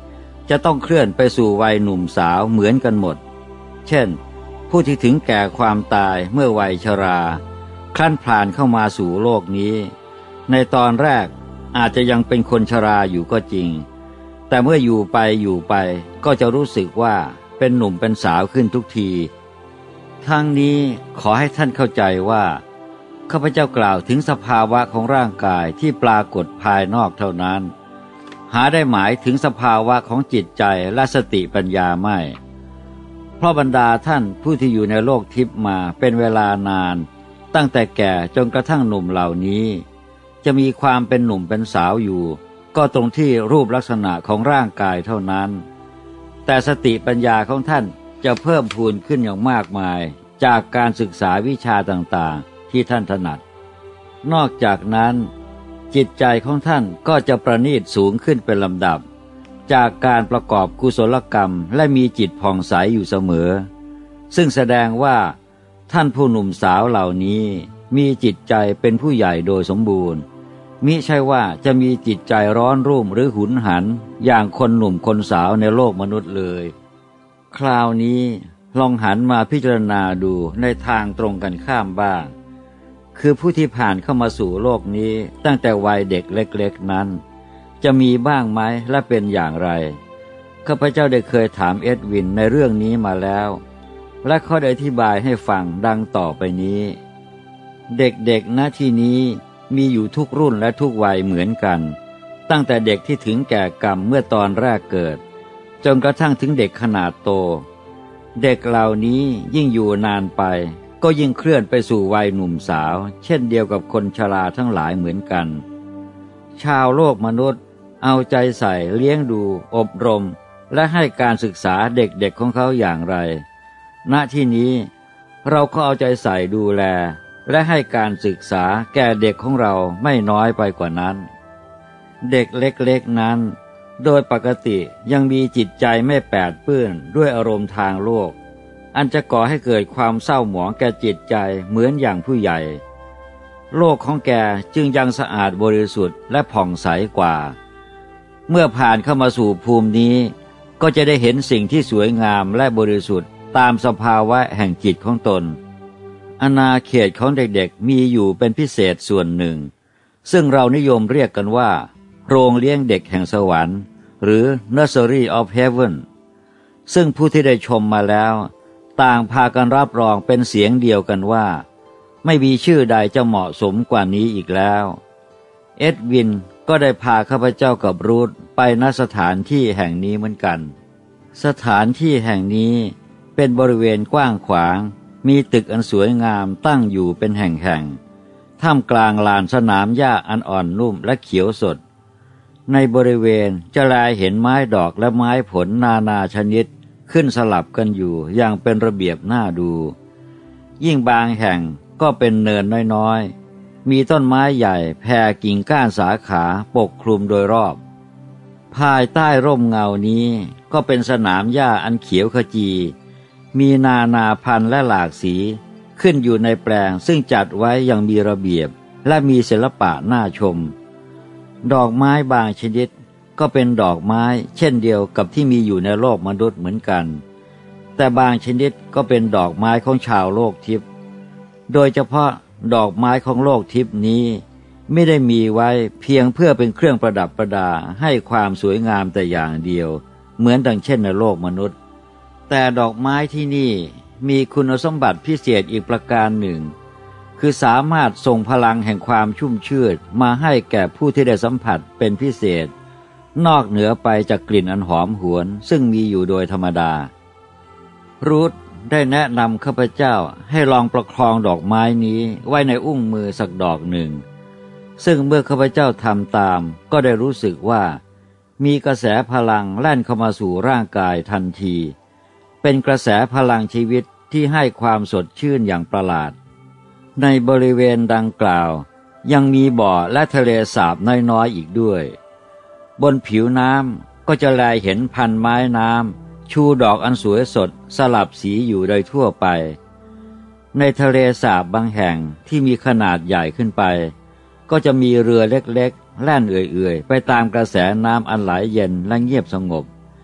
จะต้องเคลื่อนไปสู่วัยหนุ่มสาวเหมือนกันหมดเช่นผู้ที่ถึงแก่ความตายเมื่อวัยชราคลั่นผ่านเข้ามาสู่โลกนี้ในตอนแรกอาจจะยังเป็นคนชราอยู่ก็จริงแต่เมื่ออยู่ไปอยู่ไปก็จะรู้สึกว่าเป็นหนุ่มเป็นสาวขึ้นทุกทีทั้งนี้ขอให้ท่านเข้าใจว่าข้าพเจ้ากล่าวถึงสภาวะของร่างกายที่ปรากฏภายนอกเท่านั้นหาได้หมายถึงสภาวะของจิตใจและสติปัญญาไม่เพราะบรรดาท่านผู้ที่อยู่ในโลกทิพย์มาเป็นเวลานานตั้งแต่แก่จนกระทั่งหนุ่มเหล่านี้จะมีความเป็นหนุ่มเป็นสาวอยู่ก็ตรงที่รูปลักษณะของร่างกายเท่านั้นแต่สติปัญญาของท่านจะเพิ่มพูนขึ้นอย่างมากมายจากการศึกษาวิชาต่างๆที่ท่านถนัดนอกจากนั้นจิตใจของท่านก็จะประณีตสูงขึ้นเป็นลำดับจากการประกอบกุศลกรรมและมีจิตผ่องใสอยู่เสมอซึ่งแสดงว่าท่านผู้หนุ่มสาวเหล่านี้มีจิตใจเป็นผู้ใหญ่โดยสมบูรณ์มิใช่ว่าจะมีจิตใจร้อนรุ่มหรือหุนหันอย่างคนหนุ่มคนสาวในโลกมนุษย์เลยคราวนี้ลองหันมาพิจารณาดูในทางตรงกันข้ามบ้างคือผู้ที่ผ่านเข้ามาสู่โลกนี้ตั้งแต่วัยเด็กเล็กๆนั้นจะมีบ้างไหมและเป็นอย่างไรข้าพเจ้าได้เคยถามเอ็ดวินในเรื่องนี้มาแล้วและเขาได้อธิบายให้ฟังดังต่อไปนี้เด็กๆณที่นี้มีอยู่ทุกรุ่นและทุกวัยเหมือนกันตั้งแต่เด็กที่ถึงแก่กรรมเมื่อตอนแรกเกิดจนกระทั่งถึงเด็กขนาดโตเด็กเหล่านี้ยิ่งอยู่นานไปก็ยิ่งเคลื่อนไปสู่วัยหนุ่มสาวเช่นเดียวกับคนชราทั้งหลายเหมือนกันชาวโลกมนุษย์เอาใจใส่เลี้ยงดูอบรมและให้การศึกษาเด็กๆของเขาอย่างไรณที่นี้เราก็เอาใจใส่ดูแลและให้การศึกษาแก่เด็กของเราไม่น้อยไปกว่านั้นเด็กเล็กๆนั้นโดยปกติยังมีจิตใจไม่แปดเปื้อนด้วยอารมณ์ทางโลกอันจะก่อให้เกิดความเศร้าหมองแก่จิตใจเหมือนอย่างผู้ใหญ่โลกของแกจึงยังสะอาดบริสุทธิ์และผ่องใสกว่าเมื่อผ่านเข้ามาสู่ภูมินี้ก็จะได้เห็นสิ่งที่สวยงามและบริสุทธิ์ตามสภาวะแห่งจิตของตนอาณาเขตของเด็กๆมีอยู่เป็นพิเศษส่วนหนึ่งซึ่งเรานิยมเรียกกันว่าโรงเลี้ยงเด็กแห่งสวรรค์หรือ Nursery of Heaven ซึ่งผู้ที่ได้ชมมาแล้วต่างพากันรับรองเป็นเสียงเดียวกันว่าไม่มีชื่อใดจะเหมาะสมกว่านี้อีกแล้วเอ็ดวินก็ได้พาข้าพเจ้ากับรูธไปณสถานที่แห่งนี้เหมือนกันสถานที่แห่งนี้เป็นบริเวณกว้างขวางมีตึกอันสวยงามตั้งอยู่เป็นแห่งๆท่ามกลางลานสนามหญ้าอันอ่อนนุ่มและเขียวสดในบริเวณจะแลเห็นไม้ดอกและไม้ผลนานาชนิดขึ้นสลับกันอยู่อย่างเป็นระเบียบน่าดูยิ่งบางแห่งก็เป็นเนินน้อยๆมีต้นไม้ใหญ่แผ่กิ่งก้านสาขาปกคลุมโดยรอบภายใต้ร่มเงานี้ก็เป็นสนามหญ้าอันเขียวขจีมีนานาพันธุ์และหลากสีขึ้นอยู่ในแปลงซึ่งจัดไว้อย่างมีระเบียบและมีศิลปะน่าชมดอกไม้บางชนิดก็เป็นดอกไม้เช่นเดียวกับที่มีอยู่ในโลกมนุษย์เหมือนกันแต่บางชนิดก็เป็นดอกไม้ของชาวโลกทิพย์โดยเฉพาะดอกไม้ของโลกทิพย์นี้ไม่ได้มีไว้เพียงเพื่อเป็นเครื่องประดับประดาให้ความสวยงามแต่อย่างเดียวเหมือนดังเช่นในโลกมนุษย์แต่ดอกไม้ที่นี่มีคุณสมบัติพิเศษอีกประการหนึ่งคือสามารถส่งพลังแห่งความชุ่มชื่นมาให้แก่ผู้ที่ได้สัมผัสเป็นพิเศษนอกเหนือไปจากกลิ่นอันหอมหวนซึ่งมีอยู่โดยธรรมดารูธได้แนะนำข้าพเจ้าให้ลองประคองดอกไม้นี้ไว้ในอุ้งมือสักดอกหนึ่งซึ่งเมื่อข้าพเจ้าทำตามก็ได้รู้สึกว่ามีกระแสพลังแล่นเข้ามาสู่ร่างกายทันทีเป็นกระแสพลังชีวิตที่ให้ความสดชื่นอย่างประหลาดในบริเวณดังกล่าวยังมีบ่อและทะเลสาบน้อยๆอีกด้วยบนผิวน้ำก็จะแลเห็นพันไม้น้ำชูดอกอันสวยสดสลับสีอยู่โดยทั่วไปในทะเลสาบบางแห่งที่มีขนาดใหญ่ขึ้นไปก็จะมีเรือเล็กๆแล่นเอื่อยๆไปตามกระแสน้ำอันไหลเย็นและเงียบสงบ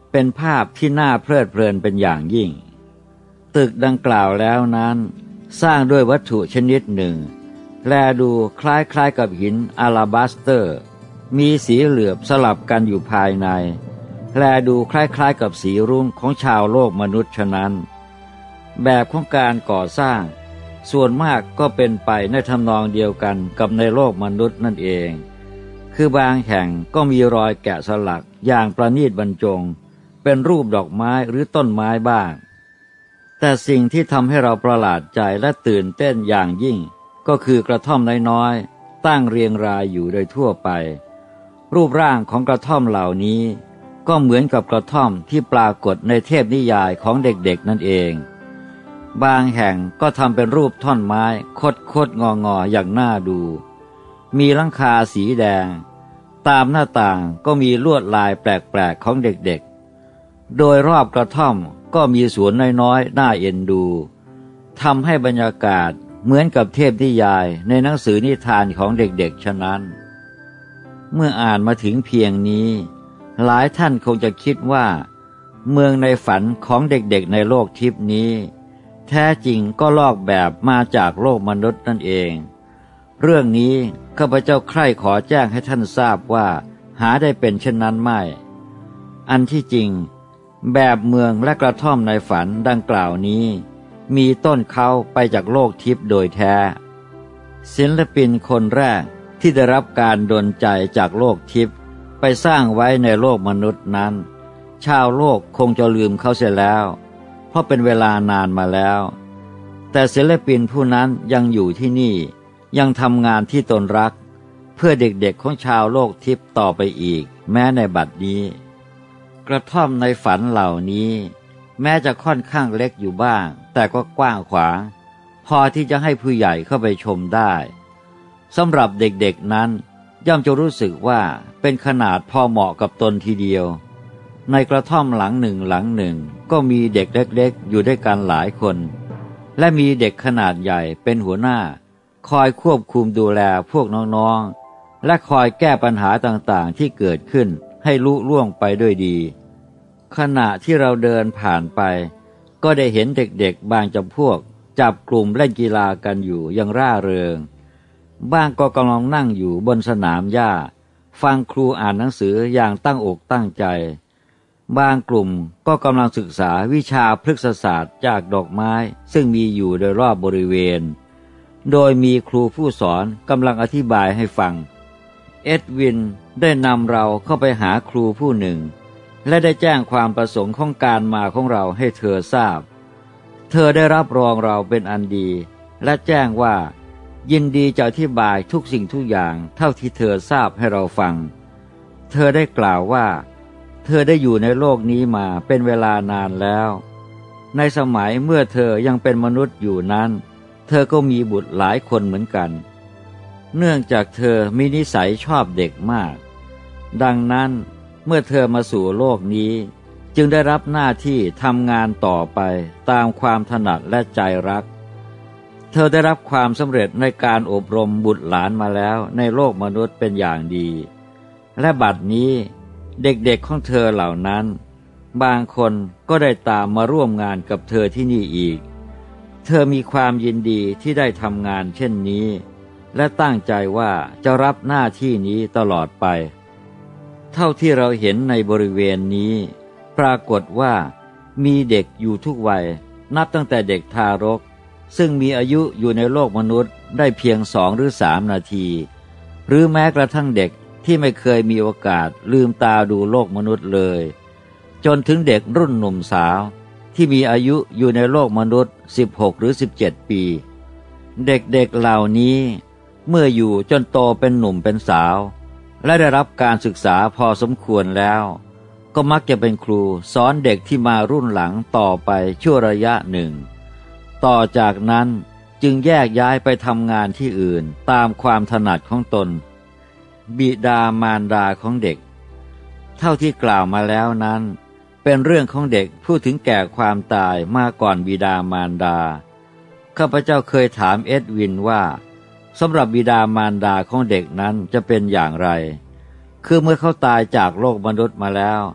เป็นภาพที่น่าเพลิดเพลินเป็นอย่างยิ่งตึกดังกล่าวแล้วนั้นสร้างด้วยวัตถุชนิดหนึ่งแลดูคล้ายๆกับหินอาลาบัสเตอร์มีสีเหลือบสลับกันอยู่ภายในแลดูคล้ายๆกับสีรุ้งของชาวโลกมนุษย์ฉะนั้นแบบของการก่อสร้างส่วนมากก็เป็นไปในทำนองเดียวกันกับในโลกมนุษย์นั่นเองคือบางแห่งก็มีรอยแกะสลักอย่างประณีตบรรจงเป็นรูปดอกไม้หรือต้นไม้บ้างแต่สิ่งที่ทำให้เราประหลาดใจและตื่นเต้นอย่างยิ่งก็คือกระท่อมน้อยๆตั้งเรียงรายอยู่โดยทั่วไปรูปร่างของกระท่อมเหล่านี้ก็เหมือนกับกระท่อมที่ปรากฏในเทพนิยายของเด็กๆนั่นเองบางแห่งก็ทำเป็นรูปท่อนไม้คดคดงองออย่างน่าดูมีหลังคาสีแดงตามหน้าต่างก็มีลวดลายแปลกๆของเด็กๆโดยรอบกระท่อมก็มีสวนน้อยๆน่าเอ็นดูทำให้บรรยากาศเหมือนกับเทพนิยายในหนังสือนิทานของเด็กๆฉะนั้นเมื่ออ่านมาถึงเพียงนี้หลายท่านคงจะคิดว่าเมืองในฝันของเด็กๆในโลกทิพย์นี้แท้จริงก็ลอกแบบมาจากโลกมนุษย์นั่นเองเรื่องนี้ข้าพเจ้าใคร่ขอแจ้งให้ท่านทราบว่าหาได้เป็นเช่นนั้นไม่อันที่จริงแบบเมืองและกระท่อมในฝันดังกล่าวนี้มีต้นเขาไปจากโลกทิพย์โดยแท้ศิลปินคนแรกที่ได้รับการดลใจจากโลกทิพย์ไปสร้างไว้ในโลกมนุษย์นั้นชาวโลกคงจะลืมเขาเสียแล้วเพราะเป็นเวลานานมาแล้วแต่ศิลปินผู้นั้นยังอยู่ที่นี่ยังทำงานที่ตนรักเพื่อเด็กๆของชาวโลกทิพย์ต่อไปอีกแม้ในบัดนี้กระท่อมในฝันเหล่านี้แม้จะค่อนข้างเล็กอยู่บ้างแต่ก็กว้างขวางพอที่จะให้ผู้ใหญ่เข้าไปชมได้สำหรับเด็กๆนั้นย่อมจะรู้สึกว่าเป็นขนาดพอเหมาะกับตนทีเดียวในกระท่อมหลังหนึ่งหลังหนึ่งก็มีเด็กเล็กๆอยู่ด้วยกันหลายคนและมีเด็กขนาดใหญ่เป็นหัวหน้าคอยควบคุมดูแลพวกน้องๆและคอยแก้ปัญหาต่างๆที่เกิดขึ้นให้ลุล่วงไปด้วยดีขณะที่เราเดินผ่านไปก็ได้เห็นเด็กๆบางจำพวกจับกลุ่มเล่นกีฬากันอยู่อย่างร่าเริงบ้างก็กำลังนั่งอยู่บนสนามหญ้าฟังครูอ่านหนังสืออย่างตั้งอกตั้งใจบางกลุ่มก็กำลังศึกษาวิชาพฤกษศาสตร์จากดอกไม้ซึ่งมีอยู่โดยรอบบริเวณโดยมีครูผู้สอนกำลังอธิบายให้ฟังเอ็ดวินได้นำเราเข้าไปหาครูผู้หนึ่งและได้แจ้งความประสงค์ของการมาของเราให้เธอทราบเธอได้รับรองเราเป็นอันดีและแจ้งว่ายินดีจะอธิบายทุกสิ่งทุกอย่างเท่าที่เธอทราบให้เราฟังเธอได้กล่าวว่าเธอได้อยู่ในโลกนี้มาเป็นเวลานานแล้วในสมัยเมื่อเธอยังเป็นมนุษย์อยู่นั้นเธอก็มีบุตรหลายคนเหมือนกันเนื่องจากเธอมีนิสัยชอบเด็กมากดังนั้นเมื่อเธอมาสู่โลกนี้จึงได้รับหน้าที่ทำงานต่อไปตามความถนัดและใจรักเธอได้รับความสำเร็จในการอบรมบุตรหลานมาแล้วในโลกมนุษย์เป็นอย่างดีและบัดนี้เด็กๆของเธอเหล่านั้นบางคนก็ได้ตามมาร่วมงานกับเธอที่นี่อีกเธอมีความยินดีที่ได้ทำงานเช่นนี้และตั้งใจว่าจะรับหน้าที่นี้ตลอดไปเท่าที่เราเห็นในบริเวณนี้ปรากฏว่ามีเด็กอยู่ทุกวัยนับตั้งแต่เด็กทารกซึ่งมีอายุอยู่ในโลกมนุษย์ได้เพียงสองหรือสามนาทีหรือแม้กระทั่งเด็กที่ไม่เคยมีโอกาสลืมตาดูโลกมนุษย์เลยจนถึงเด็กรุ่นหนุ่มสาวที่มีอายุอยู่ในโลกมนุษย์สิบหกหรือสิบเจ็ดปีเด็กๆเหล่านี้เมื่ออยู่จนโตเป็นหนุ่มเป็นสาวและได้รับการศึกษาพอสมควรแล้วก็มักจะเป็นครูสอนเด็กที่มารุ่นหลังต่อไปชั่วระยะหนึ่งต่อจากนั้นจึงแยกย้ายไปทำงานที่อื่นตามความถนัดของตนบิดามารดาของเด็กเท่าที่กล่าวมาแล้วนั้นเป็นเรื่องของเด็กผู้ถึงแก่ความตายมาก่อนบิดามารดาข้าพเจ้าเคยถามเอ็ดวินว่าสำหรับบิดามารดาของเด็กนั้นจะเป็นอย่างไรคือเมื่อเขาตายจากโลกมนุษย์มาแล้ว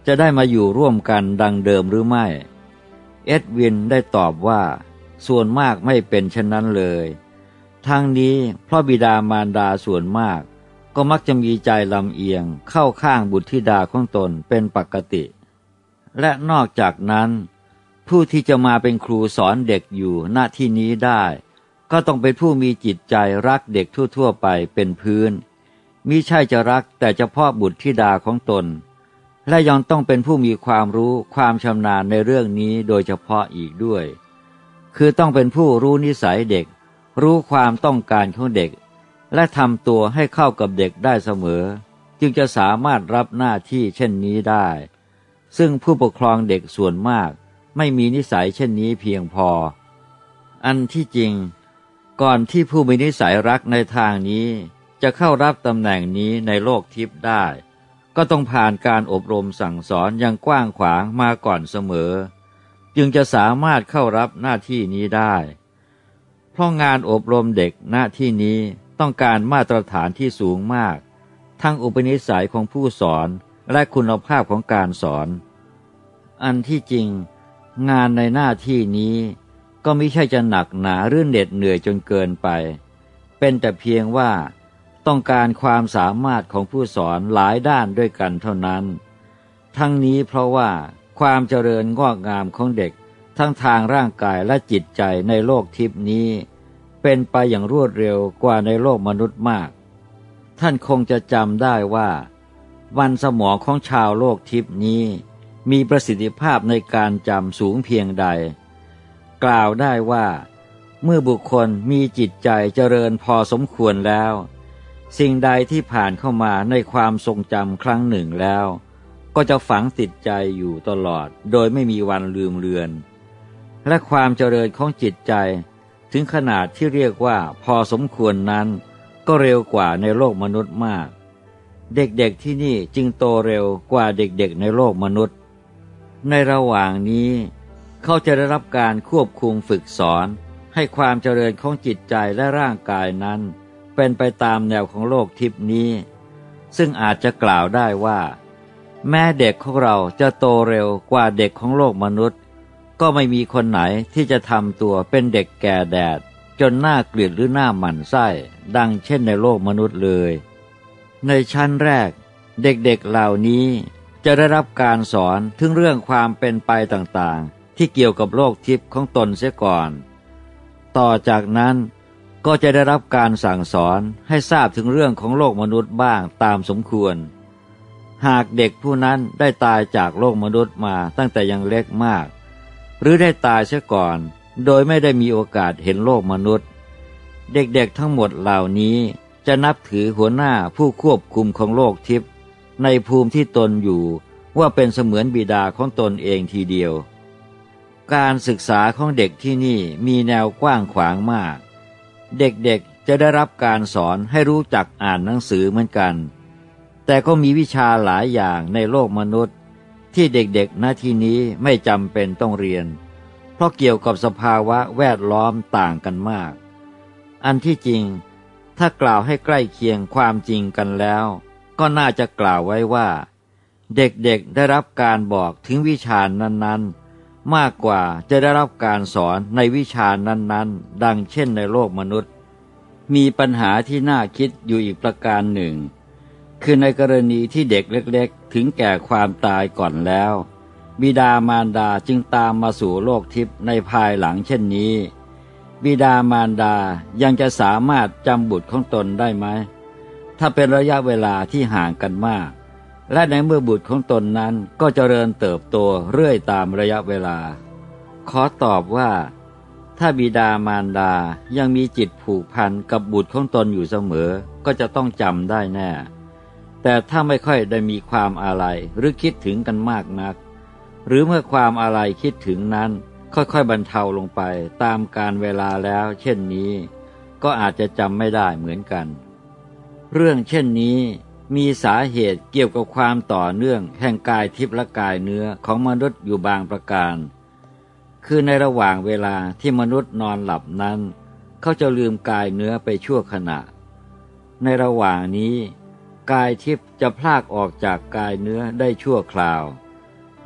จะได้มาอยู่ร่วมกันดังเดิมหรือไม่เอ็ดวินได้ตอบว่าส่วนมากไม่เป็นเช่นนั้นเลยทั้งนี้เพราะบิดามารดาส่วนมากก็มักจะมีใจลำเอียงเข้าข้างบุตรธิดาของตนเป็นปกติและนอกจากนั้นผู้ที่จะมาเป็นครูสอนเด็กอยู่ณที่นี้ได้ก็ต้องเป็นผู้มีจิตใจรักเด็กทั่วๆไปเป็นพื้นมิใช่จะรักแต่เฉพาะบุตรธิดาของตนและยังต้องเป็นผู้มีความรู้ความชำนาญในเรื่องนี้โดยเฉพาะอีกด้วยคือต้องเป็นผู้รู้นิสัยเด็กรู้ความต้องการของเด็กและทำตัวให้เข้ากับเด็กได้เสมอจึงจะสามารถรับหน้าที่เช่นนี้ได้ซึ่งผู้ปกครองเด็กส่วนมากไม่มีนิสัยเช่นนี้เพียงพออันที่จริงก่อนที่ผู้มีนิสัยรักในทางนี้จะเข้ารับตำแหน่งนี้ในโลกทิพย์ได้ก็ต้องผ่านการอบรมสั่งสอนอย่างกว้างขวางมาก่อนเสมอจึงจะสามารถเข้ารับหน้าที่นี้ได้เพราะงานอบรมเด็กหน้าที่นี้ต้องการมาตรฐานที่สูงมากทั้งอุปนิสัยของผู้สอนและคุณภาพของการสอนอันที่จริงงานในหน้าที่นี้ก็ไม่ใช่จะหนักหนาหรือเหน็ดเหนื่อยจนเกินไปเป็นแต่เพียงว่าต้องการความสามารถของผู้สอนหลายด้านด้วยกันเท่านั้นทั้งนี้เพราะว่าความเจริญงอกงามของเด็กทั้งทางร่างกายและจิตใจในโลกทิพย์นี้เป็นไปอย่างรวดเร็วกว่าในโลกมนุษย์มากท่านคงจะจำได้ว่าวันสมองของชาวโลกทิพย์นี้มีประสิทธิภาพในการจำสูงเพียงใดกล่าวได้ว่าเมื่อบุคคลมีจิตใจเจริญพอสมควรแล้วสิ่งใดที่ผ่านเข้ามาในความทรงจำครั้งหนึ่งแล้วก็จะฝังติดใจอยู่ตลอดโดยไม่มีวันลืมเลือนและความเจริญของจิตใจถึงขนาดที่เรียกว่าพอสมควรนั้นก็เร็วกว่าในโลกมนุษย์มากเด็กๆที่นี่จึงโตเร็วกว่าเด็กๆในโลกมนุษย์ในระหว่างนี้เขาจะได้รับการควบคุมฝึกสอนให้ความเจริญของจิตใจและร่างกายนั้นเป็นไปตามแนวของโลกทิพย์นี้ซึ่งอาจจะกล่าวได้ว่าแม้เด็กของเราจะโตเร็วกว่าเด็กของโลกมนุษย์ก็ไม่มีคนไหนที่จะทำตัวเป็นเด็กแก่แดดจนน่าเกลียดหรือหน้าหมั่นไส้ดังเช่นในโลกมนุษย์เลยในชั้นแรกเด็กๆเหล่านี้จะได้รับการสอนถึงเรื่องความเป็นไปต่างๆที่เกี่ยวกับโลกทิพย์ของตนเสียก่อนต่อจากนั้นก็จะได้รับการสั่งสอนให้ทราบถึงเรื่องของโลกมนุษย์บ้างตามสมควรหากเด็กผู้นั้นได้ตายจากโลกมนุษย์มาตั้งแต่ยังเล็กมากหรือได้ตายเสียก่อนโดยไม่ได้มีโอกาสเห็นโลกมนุษย์เด็กๆทั้งหมดเหล่านี้จะนับถือหัวหน้าผู้ควบคุมของโลกทิพย์ในภูมิที่ตนอยู่ว่าเป็นเสมือนบิดาของตนเองทีเดียวการศึกษาของเด็กที่นี่มีแนวกว้างขวางมากเด็กๆจะได้รับการสอนให้รู้จักอ่านหนังสือเหมือนกันแต่ก็มีวิชาหลายอย่างในโลกมนุษย์ที่เด็กๆณที่นี้ไม่จำเป็นต้องเรียนเพราะเกี่ยวกับสภาวะแวดล้อมต่างกันมากอันที่จริงถ้ากล่าวให้ใกล้เคียงความจริงกันแล้วก็น่าจะกล่าวไว้ว่าเด็กๆได้รับการบอกถึงวิชานั้นๆมากกว่าจะได้รับการสอนในวิชานั้นๆดังเช่นในโลกมนุษย์มีปัญหาที่น่าคิดอยู่อีกประการหนึ่งคือในกรณีที่เด็กเล็กๆถึงแก่ความตายก่อนแล้วบิดามารดาจึงตามมาสู่โลกทิพย์ในภายหลังเช่นนี้บิดามารดายังจะสามารถจำบุตรของตนได้ไหมถ้าเป็นระยะเวลาที่ห่างกันมากและในเมื่อบุตรของตนนั้นก็เจริญเติบโตเรื่อยตามระยะเวลาขอตอบว่าถ้าบิดามารดายังมีจิตผูกพันกับบุตรของตนอยู่เสมอก็จะต้องจำได้แน่แต่ถ้าไม่ค่อยได้มีความอาลัยหรือคิดถึงกันมากนักหรือเมื่อความอาลัยคิดถึงนั้นค่อยๆบรรเทาลงไปตามกาลเวลาแล้วเช่นนี้ก็อาจจะจำไม่ได้เหมือนกันเรื่องเช่นนี้มีสาเหตุเกี่ยวกับความต่อเนื่องแห่งกายทิพย์และกายเนื้อของมนุษย์อยู่บางประการคือในระหว่างเวลาที่มนุษย์นอนหลับนั้นเขาจะลืมกายเนื้อไปชั่วขณะในระหว่างนี้กายทิพย์จะพลากออกจากกายเนื้อได้ชั่วคราว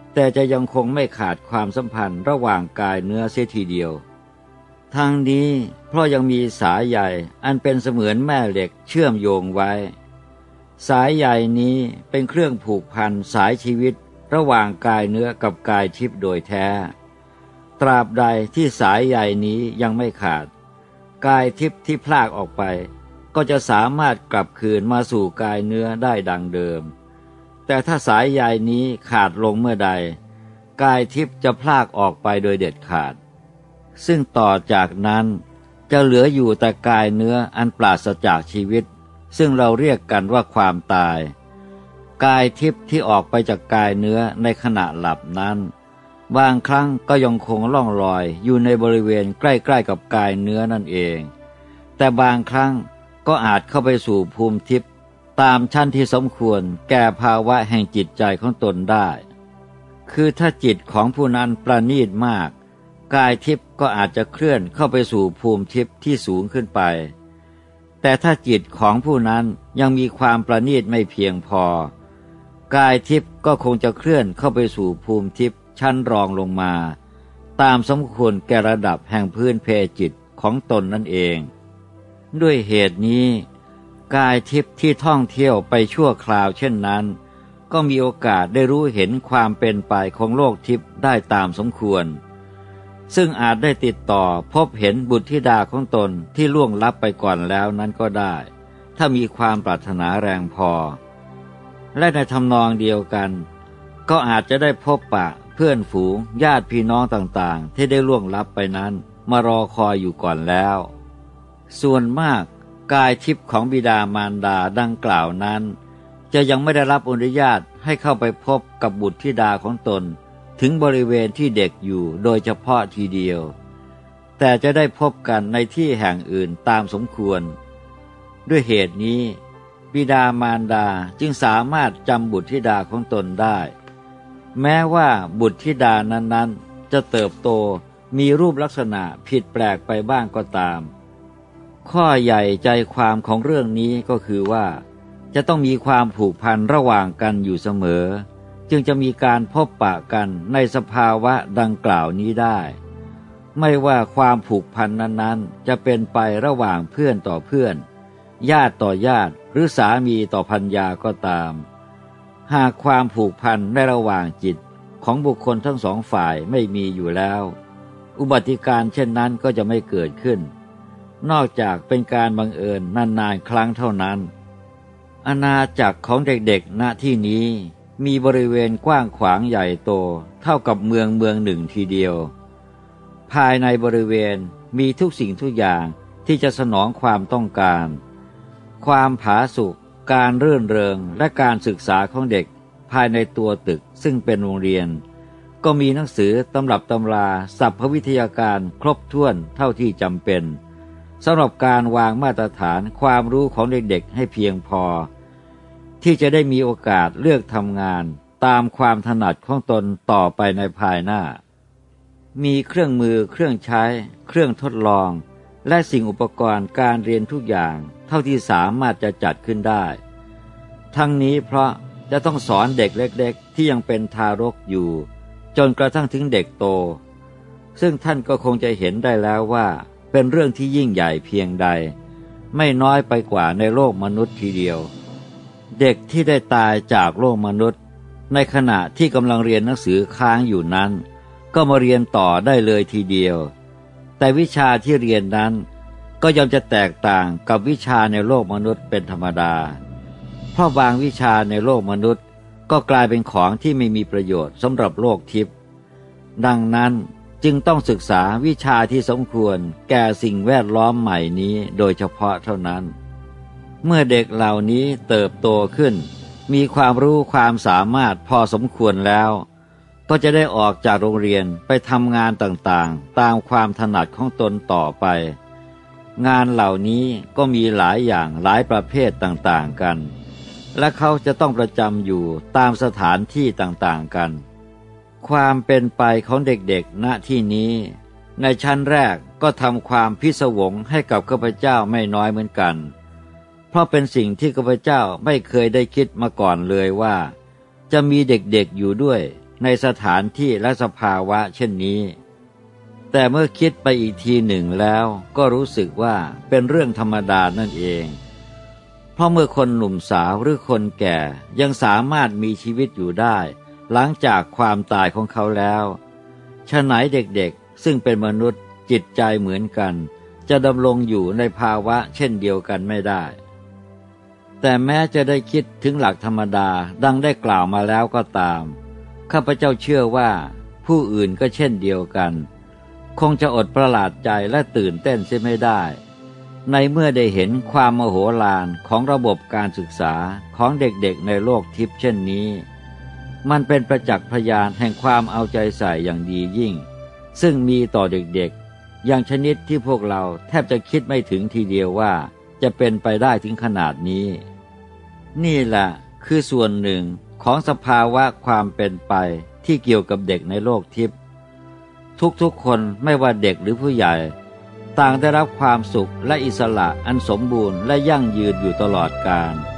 แต่จะยังคงไม่ขาดความสัมพันธ์ระหว่างกายเนื้อเสียทีเดียวทางนี้เพราะยังมีสายใยอันเป็นเสมือนแม่เหล็กเชื่อมโยงไว้สายใยนี้เป็นเครื่องผูกพันสายชีวิตระหว่างกายเนื้อกับกายทิพย์โดยแท้ตราบใดที่สายใยนี้ยังไม่ขาดกายทิพย์ที่พลากออกไปก็จะสามารถกลับคืนมาสู่กายเนื้อได้ดังเดิมแต่ถ้าสายใยนี้ขาดลงเมื่อใดกายทิพย์จะพลากออกไปโดยเด็ดขาดซึ่งต่อจากนั้นจะเหลืออยู่แต่กายเนื้ออันปราศจากชีวิตซึ่งเราเรียกกันว่าความตายกายทิพย์ที่ออกไปจากกายเนื้อในขณะหลับนั้นบางครั้งก็ยังคงล่องลอยอยู่ในบริเวณใกล้ๆกับกายเนื้อนั่นเองแต่บางครั้งก็อาจเข้าไปสู่ภูมิทิพย์ตามชั้นที่สมควรแก่ภาวะแห่งจิตใจของตนได้คือถ้าจิตของผู้นั้นประณีตมากกายทิพย์ก็อาจจะเคลื่อนเข้าไปสู่ภูมิทิพย์ที่สูงขึ้นไปแต่ถ้าจิตของผู้นั้นยังมีความประณีตไม่เพียงพอกายทิพย์ก็คงจะเคลื่อนเข้าไปสู่ภูมิทิพย์ชั้นรองลงมาตามสมควรแก่ระดับแห่งพื้นเพจิตของตนนั่นเองด้วยเหตุนี้กายทิพย์ที่ท่องเที่ยวไปชั่วคราวเช่นนั้นก็มีโอกาสได้รู้เห็นความเป็นไปของโลกทิพย์ได้ตามสมควรซึ่งอาจได้ติดต่อพบเห็นบุตรธิดาของตนที่ล่วงลับไปก่อนแล้วนั้นก็ได้ถ้ามีความปรารถนาแรงพอและในทำนองเดียวกันก็อาจจะได้พบปะเพื่อนฝูงญาติพี่น้องต่างๆที่ได้ล่วงลับไปนั้นมารอคอยอยู่ก่อนแล้วส่วนมากกายทิพย์ของบิดามารดาดังกล่าวนั้นจะยังไม่ได้รับอนุญาตให้เข้าไปพบกับบุตรธิดาของตนถึงบริเวณที่เด็กอยู่โดยเฉพาะทีเดียวแต่จะได้พบกันในที่แห่งอื่นตามสมควรด้วยเหตุนี้บิดามารดาจึงสามารถจำบุตรธิดาของตนได้แม้ว่าบุตรธิดานั้นๆจะเติบโตมีรูปลักษณะผิดแปลกไปบ้างก็ตามข้อใหญ่ใจความของเรื่องนี้ก็คือว่าจะต้องมีความผูกพันระหว่างกันอยู่เสมอจึงจะมีการพบปะกันในสภาวะดังกล่าวนี้ได้ไม่ว่าความผูกพันนั้นๆจะเป็นไประหว่างเพื่อนต่อเพื่อนญาติต่อญาติหรือสามีต่อภรรยาก็ตามหากความผูกพันในระหว่างจิตของบุคคลทั้งสองฝ่ายไม่มีอยู่แล้วอุบัติการเช่นนั้นก็จะไม่เกิดขึ้นนอกจากเป็นการบังเอิญนานๆครั้งเท่านั้นอาณาจักรของเด็กๆณที่นี้มีบริเวณกว้างขวางใหญ่โตเท่ากับเมืองเมืองหนึ่งทีเดียวภายในบริเวณมีทุกสิ่งทุกอย่างที่จะสนองความต้องการความผาสุกการรื่นเริงและการศึกษาของเด็กภายในตัวตึกซึ่งเป็นโรงเรียนก็มีหนังสือตำรับตำราสรรพวิทยาการครบถ้วนเท่าที่จำเป็นสำหรับการวางมาตรฐานความรู้ของเด็กๆให้เพียงพอที่จะได้มีโอกาสเลือกทำงานตามความถนัดของตนต่อไปในภายหน้ามีเครื่องมือเครื่องใช้เครื่องทดลองและสิ่งอุปกรณ์การเรียนทุกอย่างเท่าที่สามารถจะจัดขึ้นได้ทั้งนี้เพราะจะต้องสอนเด็กเล็กๆที่ยังเป็นทารกอยู่จนกระทั่งถึงเด็กโตซึ่งท่านก็คงจะเห็นได้แล้วว่าเป็นเรื่องที่ยิ่งใหญ่เพียงใดไม่น้อยไปกว่าในโลกมนุษย์ทีเดียวเด็กที่ได้ตายจากโลกมนุษย์ในขณะที่กำลังเรียนหนังสือค้างอยู่นั้นก็มาเรียนต่อได้เลยทีเดียวแต่วิชาที่เรียนนั้นก็ย่อมจะแตกต่างกับวิชาในโลกมนุษย์เป็นธรรมดาเพราะบางวิชาในโลกมนุษย์ก็กลายเป็นของที่ไม่มีประโยชน์สำหรับโลกทิพย์ดังนั้นจึงต้องศึกษาวิชาที่สมควรแก่สิ่งแวดล้อมใหม่นี้โดยเฉพาะเท่านั้นเมื่อเด็กเหล่านี้เติบโตขึ้นมีความรู้ความสามารถพอสมควรแล้วก็จะได้ออกจากโรงเรียนไปทำงานต่างๆตามความถนัดของตนต่อไปงานเหล่านี้ก็มีหลายอย่างหลายประเภทต่างๆกันและเขาจะต้องประจำอยู่ตามสถานที่ต่างๆกันความเป็นไปของเด็กๆณที่นี้ในชั้นแรกก็ทำความพิศวงให้กับข้าพเจ้าไม่น้อยเหมือนกันเพราะเป็นสิ่งที่ข้าพเจ้าไม่เคยได้คิดมาก่อนเลยว่าจะมีเด็กๆอยู่ด้วยในสถานที่และสภาวะเช่นนี้แต่เมื่อคิดไปอีกทีหนึ่งแล้วก็รู้สึกว่าเป็นเรื่องธรรมดานั่นเองเพราะเมื่อคนหนุ่มสาวหรือคนแก่ยังสามารถมีชีวิตอยู่ได้หลังจากความตายของเขาแล้วฉะไหนเด็กๆซึ่งเป็นมนุษย์จิตใจเหมือนกันจะดำรงอยู่ในภาวะเช่นเดียวกันไม่ได้แต่แม้จะได้คิดถึงหลักธรรมดาดังได้กล่าวมาแล้วก็ตามข้าพเจ้าเชื่อว่าผู้อื่นก็เช่นเดียวกันคงจะอดประหลาดใจและตื่นเต้นเสียไม่ได้ในเมื่อได้เห็นความมโหฬารของระบบการศึกษาของเด็กๆในโลกทิพย์เช่นนี้มันเป็นประจักษ์พยานแห่งความเอาใจใส่อย่างดียิ่งซึ่งมีต่อเด็กๆอย่างชนิดที่พวกเราแทบจะคิดไม่ถึงทีเดียวว่าจะเป็นไปได้ถึงขนาดนี้นี่แหละคือส่วนหนึ่งของสภาวะความเป็นไปที่เกี่ยวกับเด็กในโลกทิพย์ทุกๆคนไม่ว่าเด็กหรือผู้ใหญ่ต่างได้รับความสุขและอิสระอันสมบูรณ์และยั่งยืนอยู่ตลอดกาล